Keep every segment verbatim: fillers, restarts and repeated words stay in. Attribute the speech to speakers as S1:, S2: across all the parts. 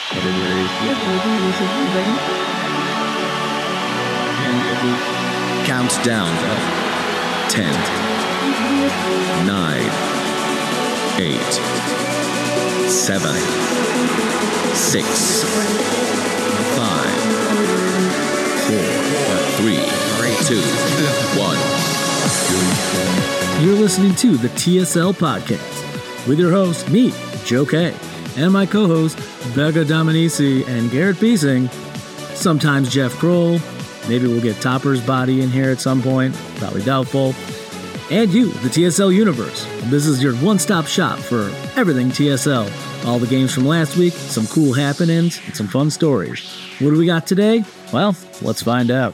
S1: Count down. Ten. Nine. Eight. Seven. Six. Five. Four. Three. Two. One.
S2: You're listening to the T S L Podcast with your host, me, Joe K, and my co-hosts, Becca Dominici and Garrett Beesing. Sometimes Jeff Kroll. Maybe we'll get Topper's body in here at some point. Probably doubtful. And you, the T S L Universe. This is your one-stop shop for everything T S L. All the games from last week, some cool happenings, and some fun stories. What do we got today? Well, let's find out.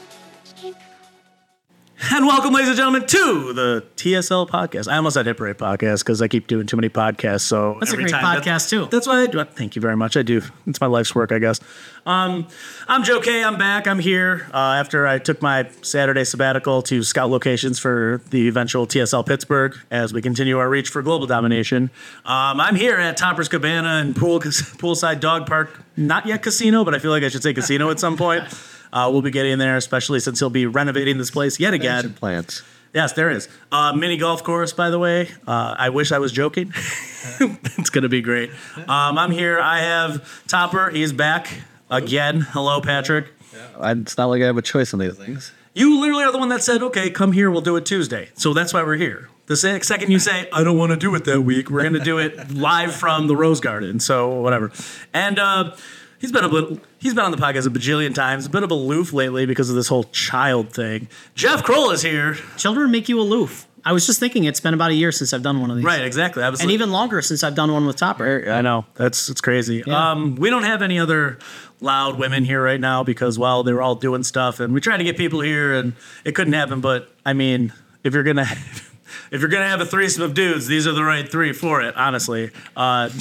S2: And welcome, ladies and gentlemen, to the T S L Podcast. I almost said Hit Parade Podcast because I keep doing too many podcasts. So
S3: that's
S2: every
S3: a great
S2: time,
S3: podcast,
S2: that,
S3: too.
S2: That's why I do. Thank you very much. I do. It's my life's work, I guess. Um, I'm Joe K. I'm back. I'm here uh, after I took my Saturday sabbatical to scout locations for the eventual T S L Pittsburgh as we continue our reach for global domination. Um, I'm here at Topper's Cabana and Pool Poolside Dog Park. Not yet casino, but I feel like I should say casino at some point. Uh, we'll be getting there, especially since he'll be renovating this place yet again.
S4: Plants.
S2: Yes, there is. Uh, mini golf course, by the way. Uh, I wish I was joking. It's going to be great. Um, I'm here. I have Topper. He's back again. Hello, Patrick.
S4: Yeah. It's not like I have a choice on these things.
S2: You literally are the one that said, okay, come here. We'll do it Tuesday. So that's why we're here. The second you say, I don't want to do it that week, we're going to do it live from the Rose Garden. So whatever. And uh, he's been a bit, he's been on the podcast a bajillion times, a bit of aloof lately because of this whole child thing. Jeff Kroll is here.
S3: Children make you aloof. I was just thinking it's been about a year since I've done one of these.
S2: Right, exactly. I was
S3: and
S2: like,
S3: even longer since I've done one with Topper.
S2: I know. That's it's crazy.
S3: Yeah.
S2: Um, we don't have any other loud women here right now because, well, they were all doing stuff, and we tried to get people here, and it couldn't happen. But, I mean, if you're going to... If you're going to have a threesome of dudes, these are the right three for it, honestly. Uh,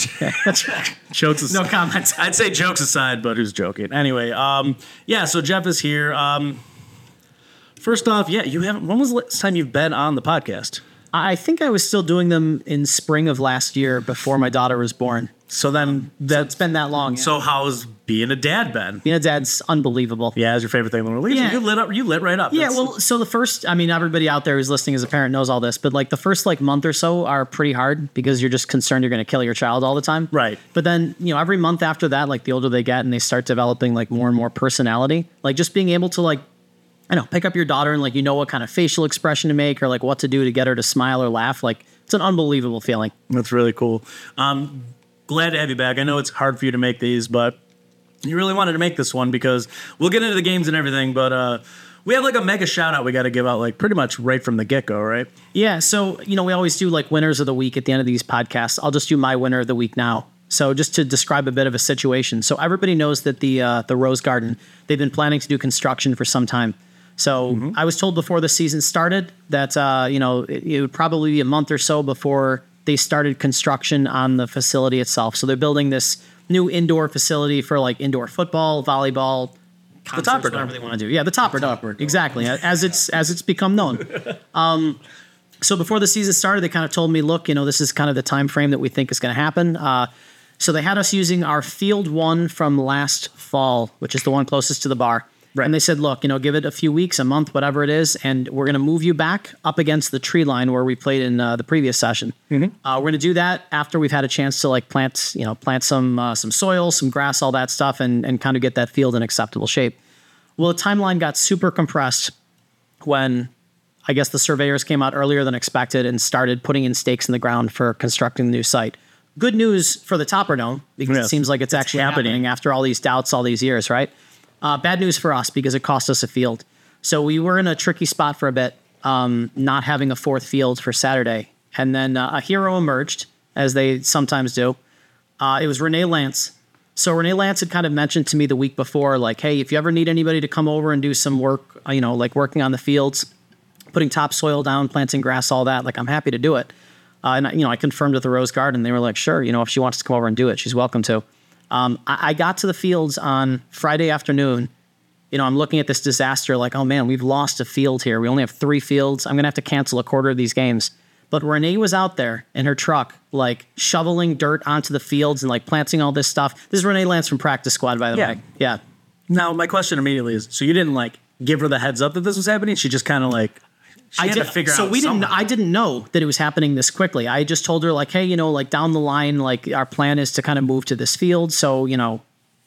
S2: jokes aside.
S3: No comments.
S2: I'd say jokes aside, but who's joking? Anyway, um, yeah, so Jeff is here. Um, first off, yeah, you haven't. When was the last time you've been on the podcast?
S3: I think I was still doing them in spring of last year before my daughter was born.
S2: So then that's
S3: so it's been that long. Yeah.
S2: So how's being a dad been?
S3: Being a dad's unbelievable.
S2: Yeah, it's your favorite thing in the world.
S3: Yeah.
S2: You lit up. You lit right up.
S3: Yeah,
S2: That's,
S3: well, so the first, I mean, everybody out there who's listening as a parent knows all this, but like the first like month or so are pretty hard because you're just concerned you're going to kill your child all the time.
S2: Right.
S3: But then, you know, every month after that, like the older they get and they start developing like more and more personality, like just being able to like, I don't know, pick up your daughter and like, you know, what kind of facial expression to make or like what to do to get her to smile or laugh. Like it's an unbelievable feeling.
S2: That's really cool. Um, glad to have you back. I know it's hard for you to make these, but you really wanted to make this one because we'll get into the games and everything, but uh, we have like a mega shout out we got to give out like pretty much right from the get-go, right?
S3: Yeah, so, you know, we always do like winners of the week at the end of these podcasts. I'll just do my winner of the week now. So just to describe a bit of a situation. So everybody knows that the uh, the Rose Garden, they've been planning to do construction for some time. So mm-hmm. I was told before the season started that, uh, you know, it, it would probably be a month or so before they started construction on the facility itself. So they're building this new indoor facility for like indoor football, volleyball,
S2: the Topper
S3: whatever they want to do. Yeah, the Topper Dome. Exactly, as it's as it's become known. Um, so before the season started, they kind of told me, look, you know, this is kind of the time frame that we think is going to happen. Uh, so they had us using our field one from last fall, which is the one closest to the bar. Right. And they said, look, you know, give it a few weeks, a month, whatever it is, and we're going to move you back up against the tree line where we played in uh, the previous session. Mm-hmm. Uh, we're going to do that after we've had a chance to like plant, you know, plant some uh, some soil, some grass, all that stuff, and and kind of get that field in acceptable shape. Well, the timeline got super compressed when I guess the surveyors came out earlier than expected and started putting in stakes in the ground for constructing the new site. Good news for the Topper Dome because yes. It seems like it's, it's actually happening. happening after all these doubts, all these years, right? Uh, bad news for us because it cost us a field. So we were in a tricky spot for a bit, um, not having a fourth field for Saturday. And then uh, a hero emerged, as they sometimes do. Uh, it was Renee Lance. So Renee Lance had kind of mentioned to me the week before, like, hey, if you ever need anybody to come over and do some work, you know, like working on the fields, putting topsoil down, planting grass, all that, like I'm happy to do it. Uh, and, you know, I confirmed with the Rose Garden. They were like, sure, you know, if she wants to come over and do it, she's welcome to. Um, I, I got to the fields on Friday afternoon. You know, I'm looking at this disaster like, oh, man, we've lost a field here. We only have three fields. I'm going to have to cancel a quarter of these games. But Renee was out there in her truck, like shoveling dirt onto the fields and like planting all this stuff. This is Renee Lance from Practice Squad, by the
S5: Yeah.
S3: way. Yeah.
S5: Now, my question immediately is, so you didn't like give her the heads up that this was happening? She just kind of like, she
S3: I
S5: had
S3: did,
S5: to figure
S3: so
S5: out
S3: we didn't.
S5: somehow.
S3: I didn't know that it was happening this quickly. I just told her like, hey, you know, like down the line, like our plan is to kind of move to this field. So you know,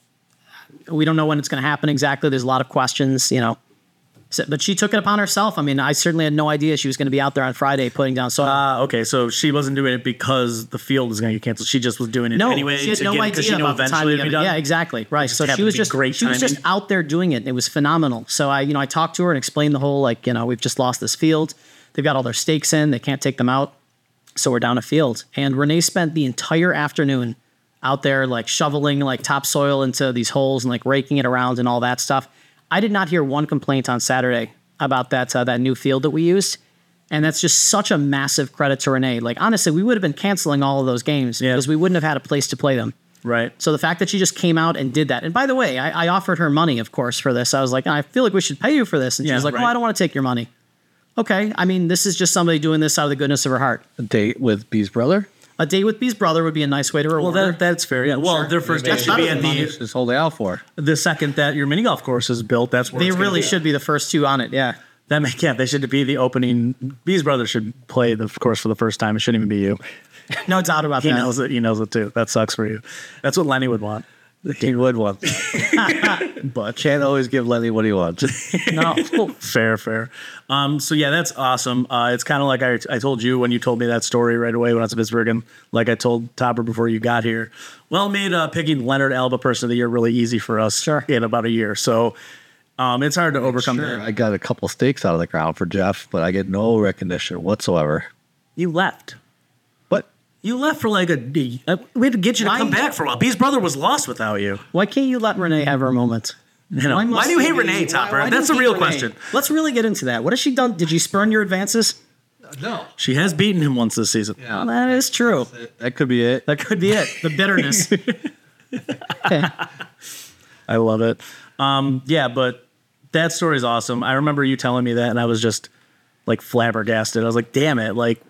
S3: we don't know when it's going to happen exactly. There's a lot of questions, you know. So, but she took it upon herself. I mean, I certainly had no idea she was going to be out there on Friday putting down soil.
S5: Ah, okay, so she wasn't doing it because the field was going to get canceled. She just was doing it
S3: no,
S5: anyway.
S3: she had
S5: to
S3: no
S5: get, 'cause
S3: idea
S5: she knew
S3: about the
S5: eventually
S3: timing
S5: it'd
S3: of
S5: be
S3: it.
S5: done.
S3: Yeah, exactly. Right. So
S5: happened
S3: she was
S5: to be
S3: just
S5: great
S3: she was just
S5: timing.
S3: out there doing it. And it was phenomenal. So I, you know, I talked to her and explained the whole like, you know, we've just lost this field. They've got all their stakes in. They can't take them out. So we're down a field. And Renee spent the entire afternoon out there like shoveling like topsoil into these holes and like raking it around and all that stuff. I did not hear one complaint on Saturday about that uh, that new field that we used. And that's just such a massive credit to Renee. Like, honestly, we would have been canceling all of those games
S5: Yeah.
S3: because we wouldn't have had a place to play them.
S5: Right.
S3: So the fact that she just came out and did that. And by the way, I, I offered her money, of course, for this. I was like, I feel like we should pay you for this. And she
S5: Yeah,
S3: was like,
S5: right.
S3: oh, I don't want to take your money. Okay. I mean, this is just somebody doing this out of the goodness of her heart.
S4: A date with B's brother?
S3: A date with B's brother would be a nice way to
S5: Well,
S3: reward her.
S5: that, that's fair. Yeah. Well, their first date
S3: That's
S5: should be
S3: better
S5: at
S3: than
S5: the
S4: Just holding out for.
S5: the second that your mini golf course is built. That's where
S3: They
S5: it's gonna
S3: really
S5: be.
S3: should be the first two on it. Yeah.
S5: That may, yeah, they should be the opening. B's brother should play the course for the first time. It shouldn't even be you.
S3: No doubt about
S5: He
S3: that.
S5: knows it. He knows it too. That sucks for you. That's what Lenny would want.
S4: He would want that. But can't always give Lenny what he wants.
S3: No.
S5: Fair, fair. Um, so yeah, that's awesome. Uh, it's kind of like I, I told you when you told me that story right away when I was in Pittsburgh, and like I told Topper before you got here. Well, it made uh, picking Leonard Alba Person of the Year really easy for us
S3: Sure.
S5: in about a year. So um, it's hard to overcome
S4: Sure,
S5: that.
S4: I got a couple stakes out of the ground for Jeff, but I get no recognition whatsoever.
S5: You left.
S4: What?
S5: You left for like a. Uh, we had to get you to
S3: Why-
S5: come back for a while. B's brother was lost without you.
S3: Why can't you let Renee have her moment?
S5: You know, why,
S3: must
S5: do you hate
S3: you be-
S5: Renee, Topper?
S3: why- why do
S5: That's
S3: you
S5: a
S3: hate
S5: real
S3: Renee?
S5: question.
S3: Let's really get into that. What has she done? Did you spurn your advances?
S4: No.
S5: She has beaten him once this season.
S3: Well, that is true.
S4: That could be it.
S3: That could be it. The bitterness. Okay.
S5: I love it. Um, yeah, but that story is awesome. I remember you telling me that, and I was just like flabbergasted. I was like, damn it. Like,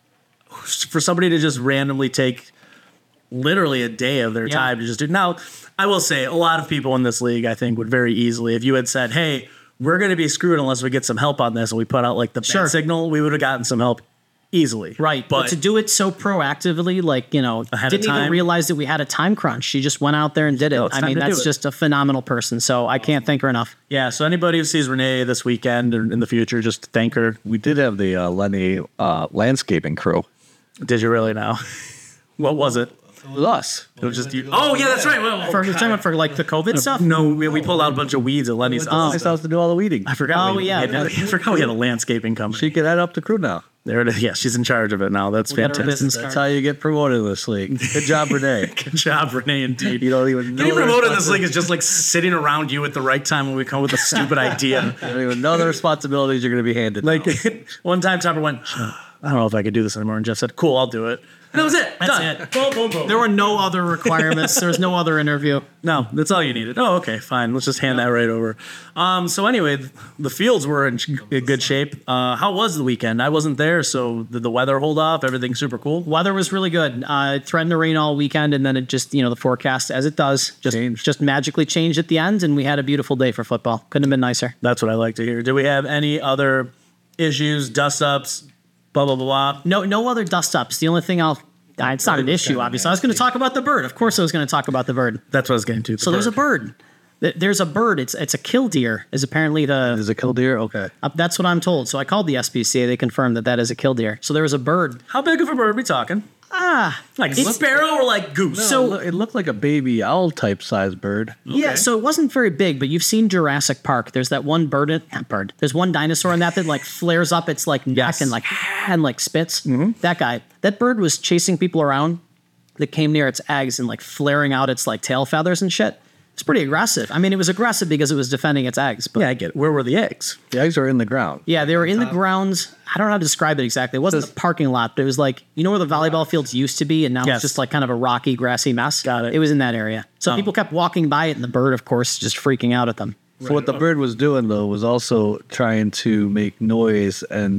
S5: for somebody to just randomly take literally a day of their
S3: Yeah.
S5: time to just do. Now, I will say, a lot of people in this league, I think, would very easily, if you had said, hey, we're going to be screwed unless we get some help on this, and we put out like the
S3: Sure.
S5: bat signal, we would have gotten some help easily.
S3: Right. But,
S5: But,
S3: to do it so proactively, like, you know,
S5: Ahead of
S3: didn't even
S5: time.
S3: realize that we had a time crunch. She just went out there and did it.
S5: No, it's
S3: I
S5: time
S3: mean,
S5: to do
S3: that's
S5: it.
S3: just a phenomenal person. So I can't thank her enough.
S5: yeah, so anybody who sees Renee this weekend or in the future, just thank her.
S4: We did have the uh, Lenny uh, landscaping crew.
S5: Did you really now? What was it?
S4: It was us.
S5: It was just you. Oh yeah, that's right. Well,
S3: For, you're talking about for like the COVID stuff?
S5: no, we, we pulled out a bunch of weeds at Lenny's.
S4: Oh, nice house to do all the weeding.
S5: I forgot.
S3: Oh,
S5: we,
S3: yeah.
S5: we had, I forgot we had a landscaping company.
S4: She could head up the crew now.
S5: There it is. Yeah, she's in charge of it now. That's
S3: We'll get her
S5: fantastic.
S3: business
S4: That's
S3: card.
S4: how you get promoted in this league. Good job, Renee.
S5: Good job, Renee. Indeed.
S4: You don't even know
S5: Getting
S4: the
S5: promoted in this
S4: responsi-
S5: league is just like sitting around you at the right time when we come with a stupid idea.
S4: You don't even know the responsibilities you're going to be handed.
S5: Like
S4: now.
S5: one time, Topper went, I don't know if I could do this anymore, and Jeff said, "Cool, I'll do it." And that was it.
S3: That's
S5: Done.
S3: it.
S5: Boom, boom, boom.
S3: There were no other requirements. There was no other interview.
S5: No, that's all you needed. Oh, okay, fine. Let's just hand that right over. Um, so anyway, th- the fields were in sh- in good shape. Uh, how was the weekend? I wasn't there, so did the weather hold off? Everything super cool?
S3: Weather was really good. Uh, it threatened to rain all weekend, and then it just, you know, the forecast, as it does, just
S4: Changed.
S3: just magically changed at the end, and we had a beautiful day for football. Couldn't have been nicer.
S5: That's what I like to hear. Do we have any other issues, dust ups, blah, blah, blah, blah?
S3: No, no other dust ups. The only thing I'll, uh, it's not an issue, obviously. I was going to talk about the bird. Of course, I was going to talk about the bird.
S5: That's what I was getting to. the
S3: So there's a
S5: bird.
S3: bird. Th- There's a bird. It's it's a killdeer. Is apparently the
S4: Is it killdeer? Okay.
S3: uh, that's what I'm told. So I called the S P C A. They confirmed that that is a killdeer. So there was a bird.
S5: How big of a bird are we talking?
S3: Ah,
S5: Like
S3: It's-
S5: sparrow or like goose?
S4: So it loo- it looked like a baby owl type sized bird.
S3: yeah. So it wasn't very big, but you've seen Jurassic Park. There's that one bird. in- Not bird. There's one dinosaur in that that like flares up its like neck
S5: Yes.
S3: and like and like spits. That guy. That bird was chasing people around that came near its eggs and like flaring out its like tail feathers and shit. It's pretty aggressive. I mean, it was aggressive because it was defending its eggs. But
S5: yeah, I get it. Where were the eggs?
S4: The eggs are in the ground.
S3: yeah, they were in the grounds. I don't know how to describe it exactly. It wasn't a parking lot, but it was like, you know where the volleyball fields used to be, and now
S5: Yes.
S3: it's just like kind of a rocky, grassy mess?
S5: Got it.
S3: It was in that area. So
S5: Oh.
S3: people kept walking by it, and the bird, of course, just freaking out at them.
S4: So what the bird was doing though was also trying to make noise and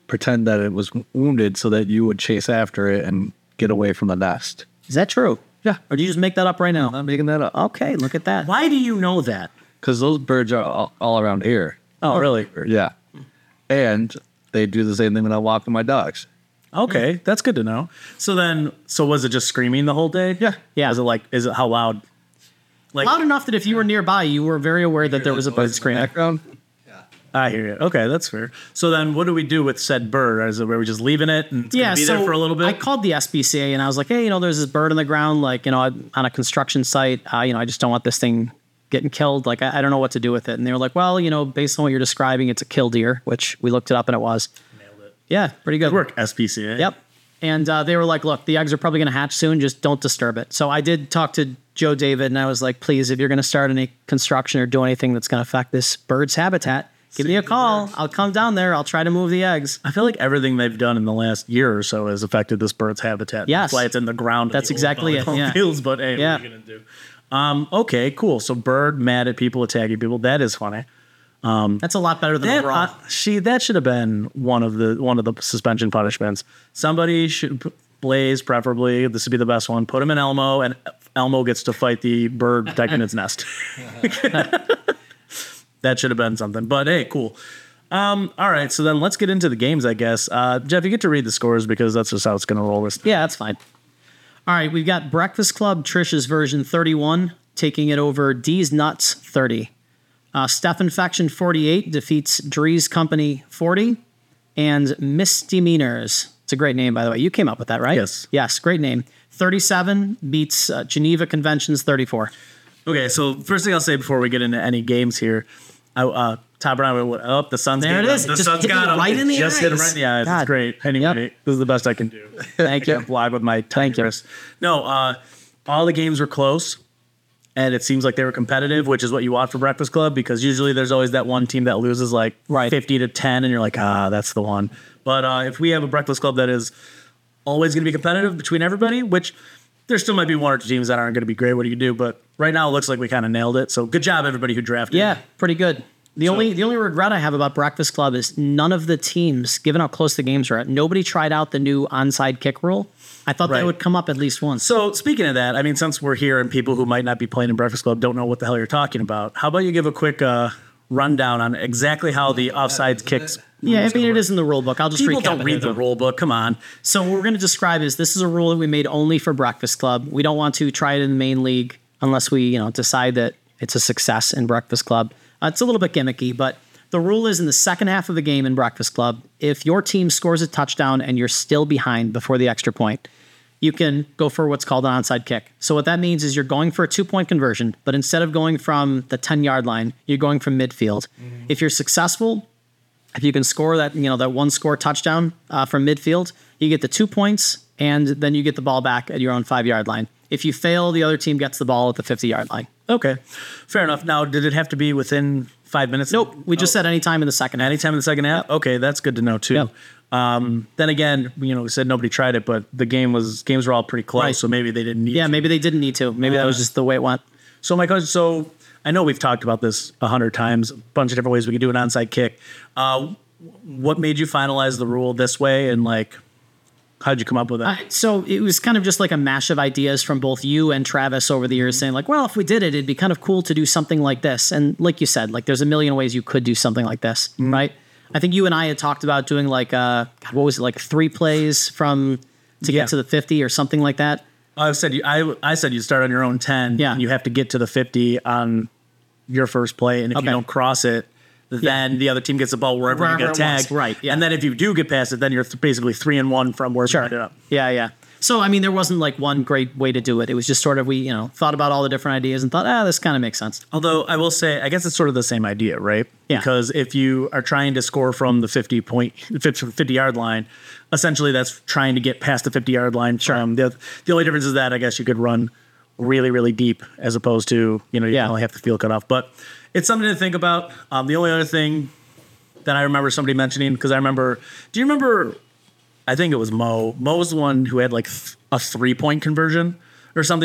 S4: pretend that it was wounded so that you would chase after it and get away from the nest.
S3: Is that true?
S4: Yeah.
S3: Or do you just make that up right now?
S4: I'm making that up.
S3: Okay, look at that.
S5: Why do you know that?
S4: Because those birds are all, all around here.
S5: Oh, really?
S4: Yeah. And they do the same thing when I'm walking my dogs.
S5: Okay, that's good to know. So then, so was it just screaming the whole day?
S4: Yeah.
S3: Yeah.
S5: Is it like, is it how loud? Like,
S3: Loud enough that if you were nearby, you were very aware that there was a bird screaming.
S4: Background.
S5: I hear you. Okay, that's fair. So then, what do we do with said bird? Is it where we just leaving it and it's
S3: Yeah,
S5: gonna be
S3: so
S5: there for a little bit?
S3: I called the S P C A and I was like, hey, you know, there's this bird on the ground, like, you know, on a construction site. Uh, you know, I just don't want this thing getting killed. Like, I, I don't know what to do with it. And they were like, well, you know, based on what you're describing, it's a killdeer, which we looked it up and it was.
S5: Nailed it.
S3: Yeah, pretty good.
S5: Good work, S P C A.
S3: Yep. And uh, they were like, look, the eggs are probably going to hatch soon. Just don't disturb it. So I did talk to Joe David and I was like, please, if you're going to start any construction or do anything that's going to affect this bird's habitat, give me a call. I'll come down there. I'll try to move the eggs.
S5: I feel like everything they've done in the last year or so has affected this bird's habitat.
S3: Yes.
S5: That's why it's in the ground. of
S3: That's
S5: the old
S3: exactly it,
S5: volleyball
S3: yeah.
S5: Fields, but hey,
S3: Yeah.
S5: what are you gonna do? Um, okay, cool. So bird mad at people, attacking people. That is funny.
S3: That's a lot better than
S5: That,
S3: overall.
S5: uh, she that should have been one of the one of the suspension punishments. Somebody should p- Blaze, preferably. This would be the best one. Put him in Elmo, and Elmo gets to fight the bird protecting its nest. That should have been something. But hey, cool. Um, all right, so then let's get into the games, I guess. Uh, Jeff, you get to read the scores because that's just how it's going to roll. This.
S3: Yeah, that's fine. All right, we've got Breakfast Club, Trish's version thirty-one, taking it over D's Nuts thirty. Uh, Steph Infection forty-eight defeats Dree's Company forty. And Misdemeanors, it's a great name, by the way. You came up with that, right?
S5: Yes.
S3: Yes, great name. thirty-seven beats uh, Geneva Conventions thirty-four.
S5: Okay, so first thing I'll say before we get into any games here, I, uh, Todd Brown went up. The sun's
S3: There it
S5: getting
S3: is.
S5: up. The
S3: Just
S5: sun's
S3: hit me
S5: got him.
S3: right in the
S5: Just hit him
S3: eyes.
S5: right in the eyes.
S3: God.
S5: It's great. Anyway,
S3: Yep.
S5: this is the best I can do.
S3: Thank you.
S5: I live with my thank you. No, uh, all the games were close, and it seems like they were competitive, which is what you want for Breakfast Club because usually there's always that one team that loses like
S3: Right.
S5: fifty to ten, and you're like, ah, that's the one. But uh, if we have a Breakfast Club that is always going to be competitive between everybody, which there still might be one or two teams that aren't going to be great. What do you do? But right now it looks like we kind of nailed it. So good job, everybody who drafted.
S3: Yeah, pretty good. The only the only regret I have about Breakfast Club is none of the teams, given how close the games are, nobody tried out the new onside kick rule. I thought
S5: Right.
S3: that would come up at least once.
S5: So speaking of that, I mean, since we're here and people who might not be playing in Breakfast Club don't know what the hell you're talking about, how about you give a quick uh, rundown on exactly how the offside kicks?
S3: Yeah, I mean, it is in the rule book. I'll just
S5: People
S3: recap
S5: don't
S3: it
S5: read
S3: here,
S5: the
S3: though.
S5: rule book. Come on.
S3: So what we're going to describe is this is a rule that we made only for Breakfast Club. We don't want to try it in the main league unless we, you know, decide that it's a success in Breakfast Club. Uh, it's a little bit gimmicky, but the rule is in the second half of the game in Breakfast Club, if your team scores a touchdown and you're still behind before the extra point, you can go for what's called an onside kick. So what that means is you're going for a two-point conversion, but instead of going from the ten-yard line, you're going from midfield. Mm-hmm. If you're successful, if you can score that, you know, that one score touchdown uh, from midfield, you get the two points, and then you get the ball back at your own five-yard line. If you fail, the other team gets the ball at the fifty-yard line.
S5: Okay, fair enough. Now, did it have to be within five minutes?
S3: Nope, we just said any time in the second half.
S5: Anytime in the second half? Okay, that's good to know too.
S3: Yep.
S5: Um, then again, you know, we said nobody tried it, but the game was games were all pretty close,
S3: Right.
S5: so maybe they didn't need
S3: Yeah,
S5: to.
S3: maybe they didn't need to. Maybe that was just the way it went.
S5: So my question, so I know we've talked about this a hundred times, a bunch of different ways we could do an onside kick. Uh, what made you finalize the rule this way, and like, how'd you come up with it?
S3: Uh, so it was kind of just like a mash of ideas from both you and Travis over the years saying like, well, if we did it, it'd be kind of cool to do something like this. And like you said, like there's a million ways you could do something like this, right? I think you and I had talked about doing like, uh, God, what was it, like three plays from to
S5: Yeah.
S3: get to the fifty or something like that.
S5: I said you, I, I said you start on your own ten.
S3: Yeah.
S5: And you have to get to the fifty on your first play, and if
S3: Okay.
S5: you don't cross it, then the other team gets the ball wherever,
S3: Wherever
S5: you
S3: it
S5: get
S3: wants,
S5: tagged.
S3: right, yeah.
S5: And then if you do get past it, then you're th- basically three and one from where you ended up.
S3: Yeah, yeah. So, I mean, there wasn't like one great way to do it. It was just sort of, we, you know, thought about all the different ideas and thought, ah, this kind of makes sense.
S5: Although I will say, I guess it's sort of the same idea, right?
S3: Yeah.
S5: Because if you are trying to score from the fifty point, fifty yard line, essentially that's trying to get past the fifty yard line. From the the only difference is that I guess you could run really, really deep as opposed to, you know, you
S3: Yeah.
S5: only have the field cut off. But it's something to think about. Um, the only other thing that I remember somebody mentioning, because I remember, do you remember? I think it was Mo. Mo was the one who had like th- a three point conversion or something.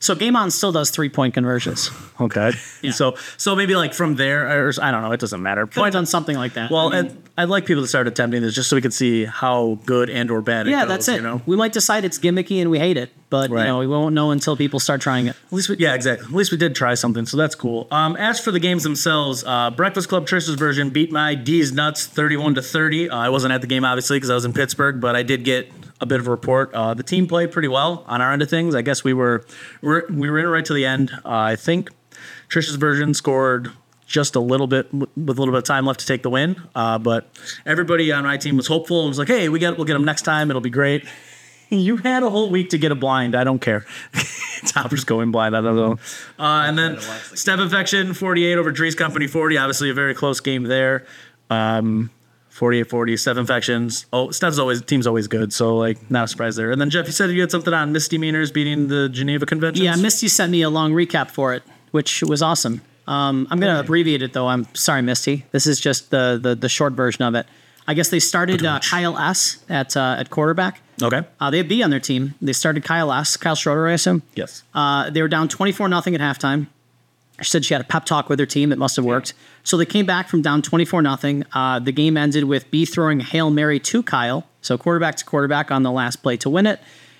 S3: So Game On still does three point conversions.
S5: Okay. So so maybe like from there, or I don't know. It doesn't matter.
S3: Could have done something like that.
S5: Well,
S3: I mean,
S5: and I'd like people to start attempting this just so we can see how good and or bad it
S3: yeah,
S5: goes.
S3: that's it.
S5: You know?
S3: We might decide it's gimmicky and we hate it, but
S5: Right.
S3: you know we won't know until people start trying it.
S5: At least we, yeah, exactly. At least we did try something, so that's cool. Um, as for the games themselves, uh, Breakfast Club Trish's version beat my D's Nuts thirty-one to thirty. Uh, I wasn't at the game obviously because I was in Pittsburgh, but I did get a bit of a report. Uh, the team played pretty well on our end of things. I guess we were we're, we were in it right to the end. Uh, I think Trish's version scored just a little bit with a little bit of time left to take the win. Uh, but everybody on my team was hopeful and was like, "Hey, we got we'll get them next time. It'll be great." You had a whole week to get a blind. I don't care. Topper's going blind. I don't know. Uh, and then Step Infection forty-eight over Drees Company forty. Obviously a very close game there. Um, forty-eight forty, Step Infections. Oh, Step's always team's always good. So like not a surprise there. And then Jeff, you said you had something on Misdemeanors beating the Geneva Conventions.
S3: Yeah, Misty sent me a long recap for it, which was awesome. Um, I'm going to abbreviate it though. I'm sorry, Misty. This is just the the, the short version of it. I guess they started uh, Kyle S. at uh, at quarterback.
S5: Okay.
S3: Uh, they have B on their team. They started Kyle S. Kyle Schroeder, I assume.
S5: Yes.
S3: Uh, they were down twenty-four nothing at halftime. She said she had a pep talk with her team. It must have worked. So they came back from down twenty-four nothing. Uh, the game ended with B throwing a Hail Mary to Kyle. So quarterback to quarterback on the last play to win it.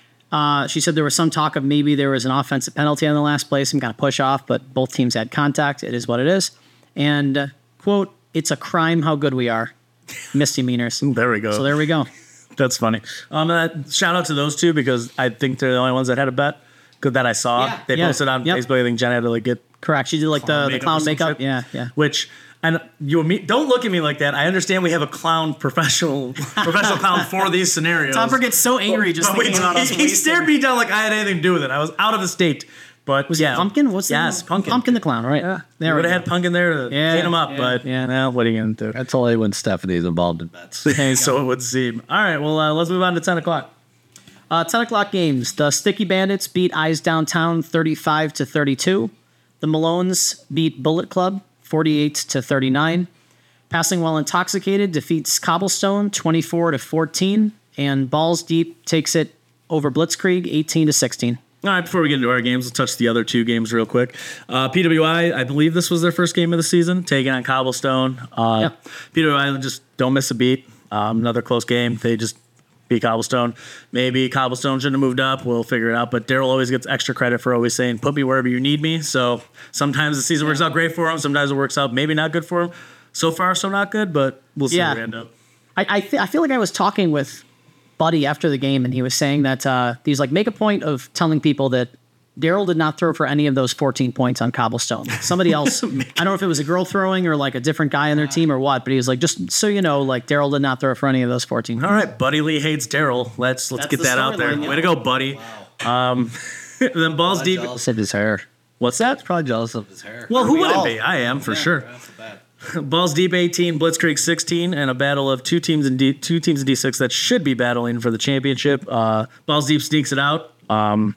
S3: Uh, she said there was some talk of maybe there was an offensive penalty on the last play, some kind of push off, but both teams had contact. It is what it is. And, uh, quote, it's a crime how good we are. Misdemeanors.
S5: There we go.
S3: So there we go.
S5: That's funny. Um, uh, shout out to those two because I think they're the only ones that had a bet. Good that I saw.
S3: Yeah.
S5: They
S3: Yeah.
S5: posted on
S3: Yep.
S5: Facebook. I think Jen had to like get
S3: Correct. She did like the, the
S5: makeup or
S3: clown
S5: some
S3: makeup.
S5: shit.
S3: Yeah, yeah.
S5: Which and you and me don't look at me like that. I understand we have a clown professional professional clown for these scenarios.
S3: Topper gets so angry just
S5: But we-
S3: thinking about us.
S5: he, he stared me down like I had anything to do with it. I was out of the state. But
S3: Was
S5: yeah,
S3: it Pumpkin? What's the
S5: yes,
S3: name?
S5: Pumpkin.
S3: Pumpkin the clown, right? Yeah.
S5: They
S3: There
S5: would
S3: we
S5: have
S3: go.
S5: had Pumpkin there to
S3: Yeah,
S5: clean him up,
S3: yeah,
S5: but
S3: yeah.
S5: well, what are you gonna do?
S4: That's only when Stephanie's involved in bets.
S5: So it would seem. All right, well, uh, let's move on to ten o'clock.
S3: Uh, ten o'clock games. The Sticky Bandits beat Eyes Downtown thirty-five to thirty-two. The Malones beat Bullet Club forty-eight to thirty-nine. Passing While Intoxicated defeats Cobblestone twenty-four to fourteen. And Balls Deep takes it over Blitzkrieg eighteen to sixteen.
S5: All right, before we get into our games, let's touch the other two games real quick. Uh, P W I, I believe this was their first game of the season, taking on Cobblestone. Uh,
S3: Yep.
S5: P W I just don't miss a beat. Um, another close game. They just beat Cobblestone. Maybe Cobblestone shouldn't have moved up. We'll figure it out. But Daryl always gets extra credit for always saying, put me wherever you need me. So sometimes the season works out great for him. Sometimes it works out maybe not good for him. So far, so not good, but we'll see
S3: Yeah.
S5: where we end up.
S3: I I, th- I feel like I was talking with Buddy after the game, and he was saying that uh, he's like, make a point of telling people that Daryl did not throw for any of those fourteen points on Cobblestone. Somebody else, I don't know if it was a girl throwing or like a different guy on their team or what, but he was like, just so you know, like Daryl did not throw for any of those fourteen.
S5: All right, Buddy Lee hates Daryl. Let's let's
S3: That's
S5: get
S3: the
S5: that out there.
S3: storyline, yeah.
S5: Way to go, Buddy. Um, then Balls Deep.
S4: Jealous of his hair.
S5: What's that?
S4: Probably jealous of his hair.
S5: Well, who
S3: we
S5: wouldn't
S3: all?
S5: be? I am for sure. Balls Deep eighteen, Blitzkrieg sixteen, and a battle of two teams in D, two teams in D six that should be battling for the championship. Uh, Balls Deep sneaks it out. Um,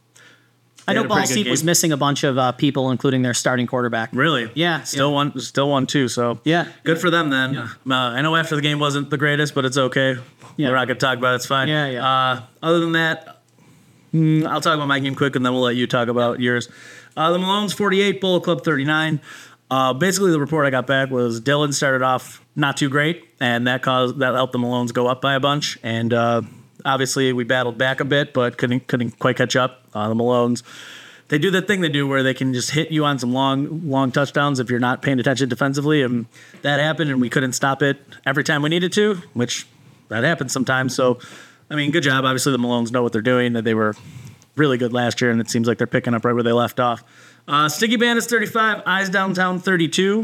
S3: I
S5: they
S3: know
S5: had a pretty
S3: Balls
S5: good
S3: Deep was
S5: game.
S3: missing a bunch of uh, people, including their starting quarterback.
S5: Really?
S3: Yeah,
S5: Still
S3: yeah.
S5: one. Still one too. So
S3: Yeah.
S5: good for them then. Uh, I know after the game wasn't the greatest, but it's okay.
S3: Yeah.
S5: We're not gonna talk about it. It's fine.
S3: Yeah, yeah.
S5: Uh, other than that, mm, I'll talk about my game quick, and then we'll let you talk about yours. Uh, the Malones forty-eight, Bullet Club thirty-nine. Uh, basically, the report I got back was Dylan started off not too great, and that caused that helped the Malones go up by a bunch. And uh, obviously, we battled back a bit, but couldn't couldn't quite catch up. Uh, the Malones, they do that thing they do where they can just hit you on some long long touchdowns if you're not paying attention defensively, and that happened, and we couldn't stop it every time we needed to, which that happens sometimes. So, I mean, good job. Obviously, the Malones know what they're doing. That they were really good last year, and it seems like they're picking up right where they left off. Uh, Sticky Bandits thirty-five, Eyes Downtown thirty-two.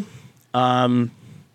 S5: Um,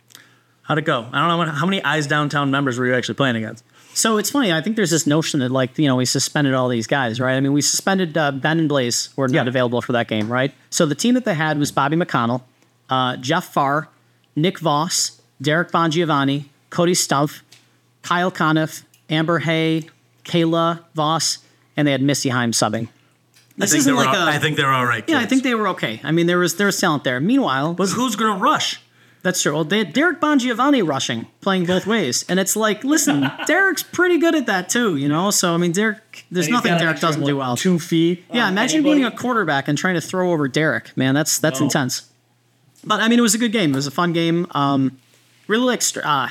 S5: how'd it go? I don't know what, how many Eyes Downtown members were you actually playing against?
S3: So it's funny. I think there's this notion that, like, you know, we suspended all these guys, right? I mean, we suspended uh, Ben and Blaze were not
S5: Yeah.
S3: available for that game, right? So the team that they had was Bobby McConnell, uh, Jeff Farr, Nick Voss, Derek Bongiovanni, Cody Stumpf, Kyle Conniff, Amber Hay, Kayla Voss, and they had Missy Heim subbing. This
S5: I think
S3: isn't
S5: they're
S3: like
S5: all,
S3: a.
S5: I think they're all right.
S3: yeah, I
S5: kids.
S3: think they were okay. I mean, there was there was talent there. Meanwhile,
S5: But who's going to rush?
S3: That's true. Well, they had Derek Bongiovanni rushing, playing both ways. And it's like, listen, Derek's pretty good at that too, you know? So, I mean, Derek, there's
S5: And he's
S3: nothing
S5: got an
S3: Derek
S5: extra,
S3: doesn't
S5: what,
S3: do well.
S5: Two feet.
S3: Yeah,
S5: Um,
S3: imagine
S5: anybody-
S3: being a quarterback and trying to throw over Derek, man. That's that's
S5: No.
S3: intense. But, I mean, it was a good game. It was a fun game. Um, really, like, str- uh,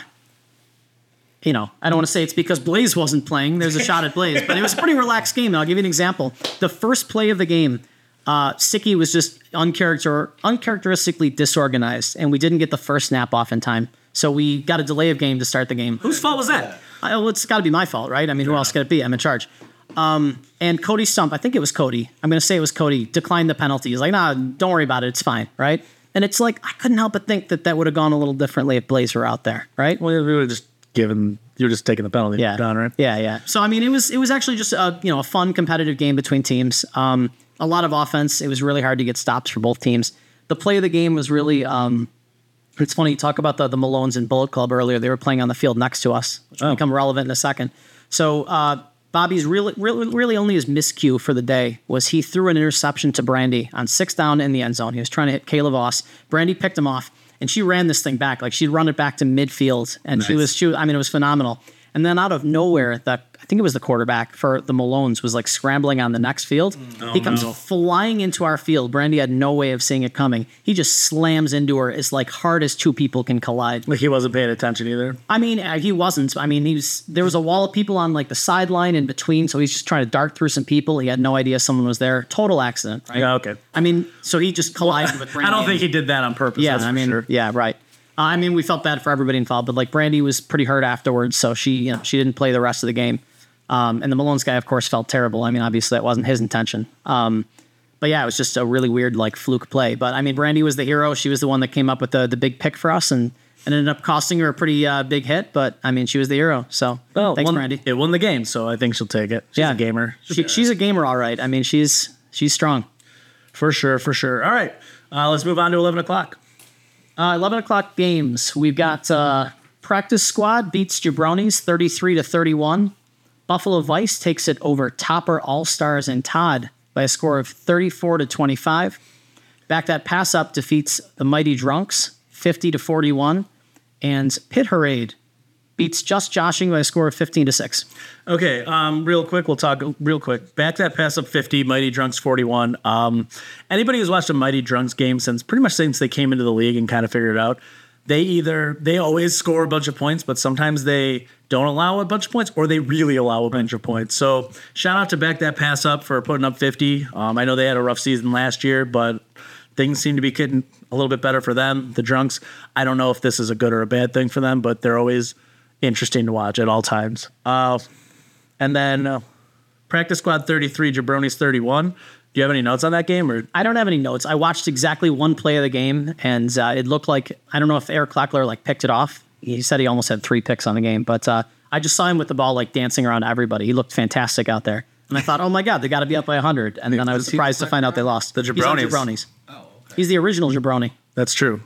S3: you know, I don't want to say it's because Blaze wasn't playing. There's a shot at Blaze. But it was a pretty relaxed game. I'll give you an example. The first play of the game, Uh, Sicky was just uncharacter uncharacteristically disorganized, and we didn't get the first snap off in time. So we got a delay of game to start the game.
S5: Whose fault was that?
S3: I, well, it's got to be my fault, right? I mean, who else could it be? I'm in charge. Um, and Cody Stump, I think it was Cody. I'm going to say it was Cody, declined the penalty. He's like, nah, don't worry about it. It's fine, right? And it's like, I couldn't help but think that that would have gone a little differently if Blaze were out there, right?
S5: Well, we would have just given. You were just taking the penalty.
S3: Yeah.
S5: Down, right?
S3: Yeah, yeah. So I mean, it was it was actually just a you know a fun competitive game between teams. Um, a lot of offense. It was really hard to get stops for both teams. The play of the game was really. Um, it's funny you talk about the the Malones and Bullet Club earlier. They were playing on the field next to us, which will
S5: Oh.
S3: become relevant in a second. So uh, Bobby's really, really really only his miscue for the day was he threw an interception to Brandy on sixth down in the end zone. He was trying to hit Kayla Voss. Brandy picked him off. And she ran this thing back, like she'd run it back to midfield, and she
S5: Nice.
S3: was, she was, I mean, it was phenomenal. And then out of nowhere, the I think it was the quarterback for the Malones was like scrambling on the next field. he comes
S5: no.
S3: flying into our field. Brandy had no way of seeing it coming. He just slams into her as like hard as two people can collide.
S5: Like he wasn't paying attention either.
S3: I mean, uh, he wasn't. I mean, he was. There was a wall of people on like the sideline in between, so he's just trying to dart through some people. He had no idea someone was there. Total accident, right?
S5: Yeah, okay.
S3: I mean, so he just collided with Brandy.
S5: I don't think he did that on purpose.
S3: Yeah,
S5: that's
S3: I
S5: for
S3: mean,
S5: sure.
S3: yeah, right. Uh, I mean, we felt bad for everybody involved, but like Brandy was pretty hurt afterwards, so she, you know, she didn't play the rest of the game. Um, and the Malone's guy, of course, felt terrible. I mean, obviously that wasn't his intention. Um, but yeah, it was just a really weird like fluke play. But I mean, Brandy was the hero. She was the one that came up with the the big pick for us, and, and ended up costing her a pretty uh, big hit. But I mean, she was the hero. So
S5: Well,
S3: thanks,
S5: won-
S3: Brandy.
S5: It won the game, so I think she'll take it. She's
S3: Yeah.
S5: a gamer.
S3: She, she's a gamer, all right. I mean, she's she's strong.
S5: For sure, for sure. All right. Uh, let's move on to eleven o'clock.
S3: Uh, eleven o'clock games. We've got uh, Practice Squad beats Jabronis thirty-three to thirty-one. Buffalo Vice takes it over Topper All Stars and Todd by a score of thirty-four to twenty-five. Back That Pass Up defeats the Mighty Drunks fifty to forty-one. And Pit Parade beats Just Joshing by a score of fifteen to six.
S5: Okay, um, real quick, we'll talk real quick. Back That Pass Up fifty, Mighty Drunks forty-one. Um, anybody who's watched a Mighty Drunks game since pretty much since they came into the league and kind of figured it out, they either they always score a bunch of points, but sometimes they don't allow a bunch of points, or they really allow a bunch of points. So shout out to Back That Pass Up for putting up fifty. Um, I know they had a rough season last year, but things seem to be getting a little bit better for them. The Drunks, I don't know if this is a good or a bad thing for them, but they're always interesting to watch at all times. Uh, and then uh, Practice Squad thirty-three, Jabronis thirty-one. Do you have any notes on that game? Or
S3: I don't have any notes. I watched exactly one play of the game, and uh, it looked like, I don't know if Eric Kleckler like picked it off. He said he almost had three picks on the game, but uh, I just saw him with the ball like dancing around everybody. He looked fantastic out there. And I thought, oh my God, they got to be up by one hundred. And then I was surprised to find out they lost.
S5: The
S3: He's on
S5: Jabronis.
S3: Jabronis. Oh, okay. He's the original Jabroni.
S5: That's true.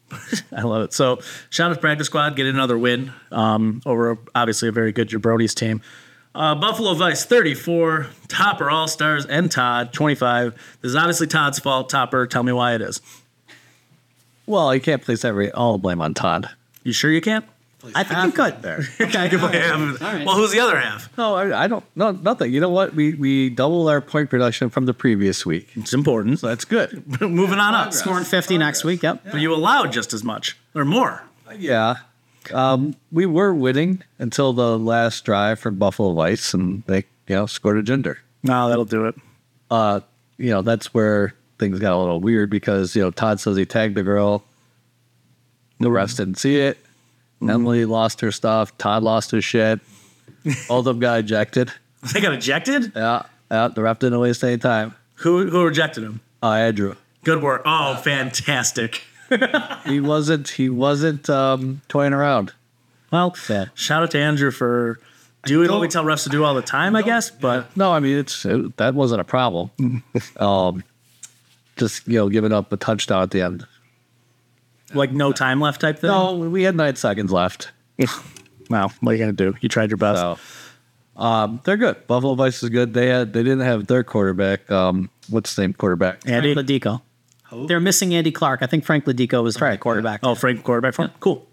S5: I love it. So shout out to Practice Squad, get another win um, over obviously a very good Jabronis team. Uh, Buffalo Vice thirty-four, Topper All Stars and Todd twenty-five. This is obviously Todd's fault. Topper, tell me why it is.
S4: Well, you can't place every all the blame on Todd.
S5: You sure you can't?
S3: I think you could.
S4: There.
S3: Okay.
S5: Give away half of it.
S3: right.
S5: Well, who's the other half?
S4: No, I, I don't. No, nothing. You know what? We we doubled our point production from the previous week.
S5: It's important.
S4: So that's good.
S5: Moving on up.
S3: Scoring fifty next week. Yep.
S5: But you allowed just as much or more.
S4: Yeah. Um, we were winning until the last drive for Buffalo Vice, and they you know scored a gender.
S5: No, that'll do it.
S4: Uh, you know that's where things got a little weird because you know Todd says he tagged the girl. The refs didn't see it. Emily lost her stuff. Todd lost his shit. All of them got ejected.
S5: They got ejected?
S4: Yeah, yeah. The ref didn't waste any time.
S5: Who who rejected him?
S4: Uh, Andrew.
S5: Good work. Oh, fantastic.
S4: He wasn't. He wasn't um, toying around.
S5: Well,
S4: Yeah.
S5: shout out to Andrew for doing what we tell refs to do all the time, I guess. But
S4: No, I mean it's it, that wasn't a problem. um, just you know, giving up a touchdown at the end.
S5: like no time left type thing.
S4: No, we had nine seconds left.
S5: Wow, what are you gonna do? You tried your best.
S4: So, um, they're good. Buffalo Vice is good. They had they didn't have their quarterback. Um, what's the name quarterback?
S5: Andy.
S3: Ladico. They're missing Andy Clark. I think Frank Ladico was the quarterback.
S5: Oh, Frank quarterback for him? Cool.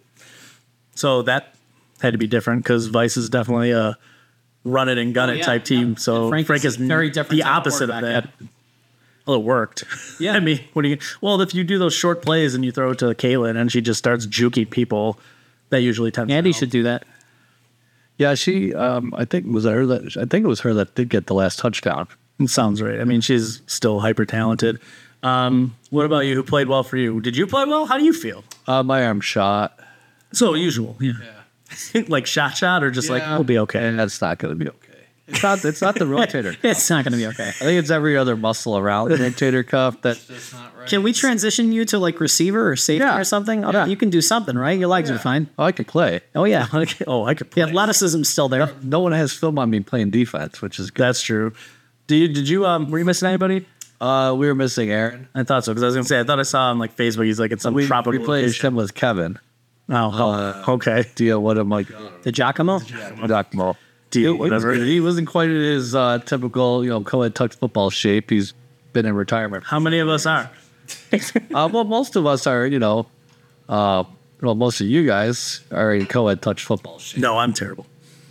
S5: So that had to be different because Vice is definitely a run it and gun
S3: Oh,
S5: it
S3: yeah,
S5: type
S3: yeah.
S5: team. So
S3: Frank
S5: Frank,
S3: is
S5: is
S3: very different
S5: the
S3: type of
S5: opposite of
S3: quarterback.
S5: that. Well, it worked.
S3: Yeah.
S5: I mean, what do you? Well, if you do those short plays and you throw it to Kaylin and she just starts juking people, that usually tends.
S3: Andy
S5: to help.
S3: should do that.
S4: Yeah, she. Um, I think was that her that I think it was her that did get the last touchdown.
S5: It sounds right. I mean, she's still hyper talented. Um, what about you? Who played well for you? Did you play well? How do you feel?
S4: Uh, my arm shot.
S5: So usual, yeah. Like shot, shot, or just like we'll be okay.
S4: And that's not going to be okay. It's not. It's not the rotator.
S3: It's not going to be okay.
S4: I think it's every other muscle around the rotator cuff. That's
S3: Can we transition you to like receiver or safety
S4: Yeah.
S3: or something?
S4: Yeah.
S3: You can do something, right? Your legs are fine.
S4: oh, I can play.
S3: Oh, yeah.
S5: Oh, I could
S3: The
S5: play.
S3: athleticism's still there.
S4: No one has film on me playing defense, which is good.
S5: That's true. Did you, did you um were you missing anybody?
S4: Uh, we were missing Aaron.
S5: I thought so because I was gonna say I thought I saw on like Facebook he's like at some
S4: We
S5: tropical
S4: replaced
S5: location.
S4: him with Kevin.
S5: Oh, oh,
S4: Uh,
S5: okay.
S4: Deal with him like
S3: The Giacomo?
S4: Doc Mo.
S5: Deal,
S4: He was
S5: whatever.
S4: good. He wasn't quite in his uh, typical, you know, co-ed tucked football shape. He's been in retirement.
S5: How many of us are?
S4: Uh, well, most of us are, you know, uh, well, most of you guys are in co-ed touch football shape.
S5: No, I'm terrible.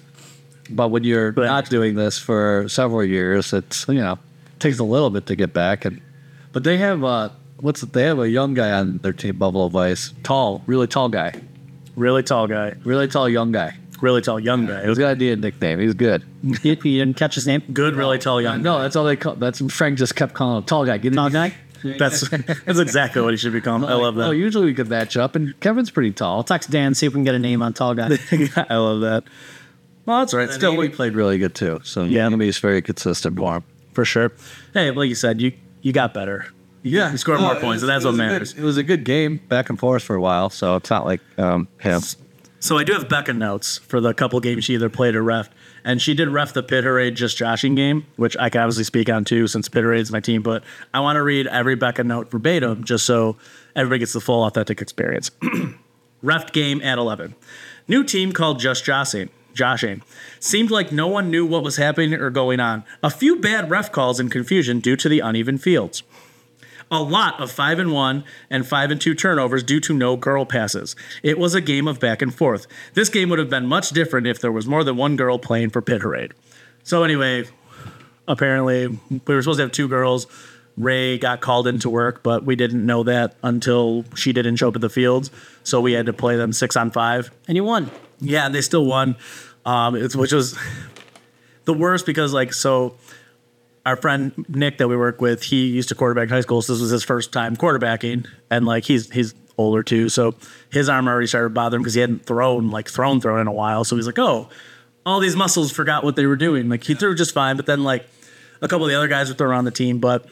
S4: But when you're
S5: But-
S4: not doing this for several years, it's, you know, takes a little bit to get back. And but they have uh, what's it, they have a young guy on their team, Buffalo Vice, tall, really tall guy,
S5: Really tall guy.
S4: really tall young guy.
S5: Really tall young guy. It
S4: He's
S5: was
S4: got to need a nickname. He's good.
S3: You, you didn't catch his name?
S5: good. Really tall young.
S4: No, that's all they call. That's Frank just kept calling him tall guy. Get
S3: Tall
S4: it?
S3: guy?
S5: That's that's exactly what he should become. I love
S4: Oh,
S5: that.
S4: usually we could match up, and Kevin's pretty tall.
S3: I'll text Dan, see if we can get a name on tall guy.
S5: I love that. Well, that's all right.
S4: Still,
S5: Still,
S4: we played really good too. So
S5: Yeah.
S4: yeah, he's very consistent for him.
S5: for sure. Hey, like you said, you you got better.
S4: Yeah,
S5: You scored more points, and that's what matters.
S4: It was a good game, back and forth for a while. So it's not like um, him.
S5: So I do have Becca notes for the couple games she either played or ref, and she did ref the Pitterade just joshing game, which I can obviously speak on too since Pitterade's my team. But I want to read every Becca note verbatim just so everybody gets the full authentic experience. Ref game at eleven. New team called just joshing. Joshing. Seemed like no one knew what was happening or going on. A few bad ref calls and confusion due to the uneven fields. A lot of five and one and five and two turnovers due to no girl passes. It was a game of back and forth. This game would have been much different if there was more than one girl playing for Pitterade. So anyway, apparently we were supposed to have two girls. Ray got called into work, but we didn't know that until she didn't show up at the fields. So we had to play them six on five.
S3: And you won.
S5: Yeah, they still won, um, it's, which was the worst because, like, so our friend Nick that we work with, he used to quarterback in high school, so this was his first time quarterbacking, and like he's he's older too, so his arm already started bothering because he hadn't thrown like thrown thrown in a while. So he's like, oh, all these muscles forgot what they were doing. Like he threw just fine, but then like a couple of the other guys were throwing around the team, but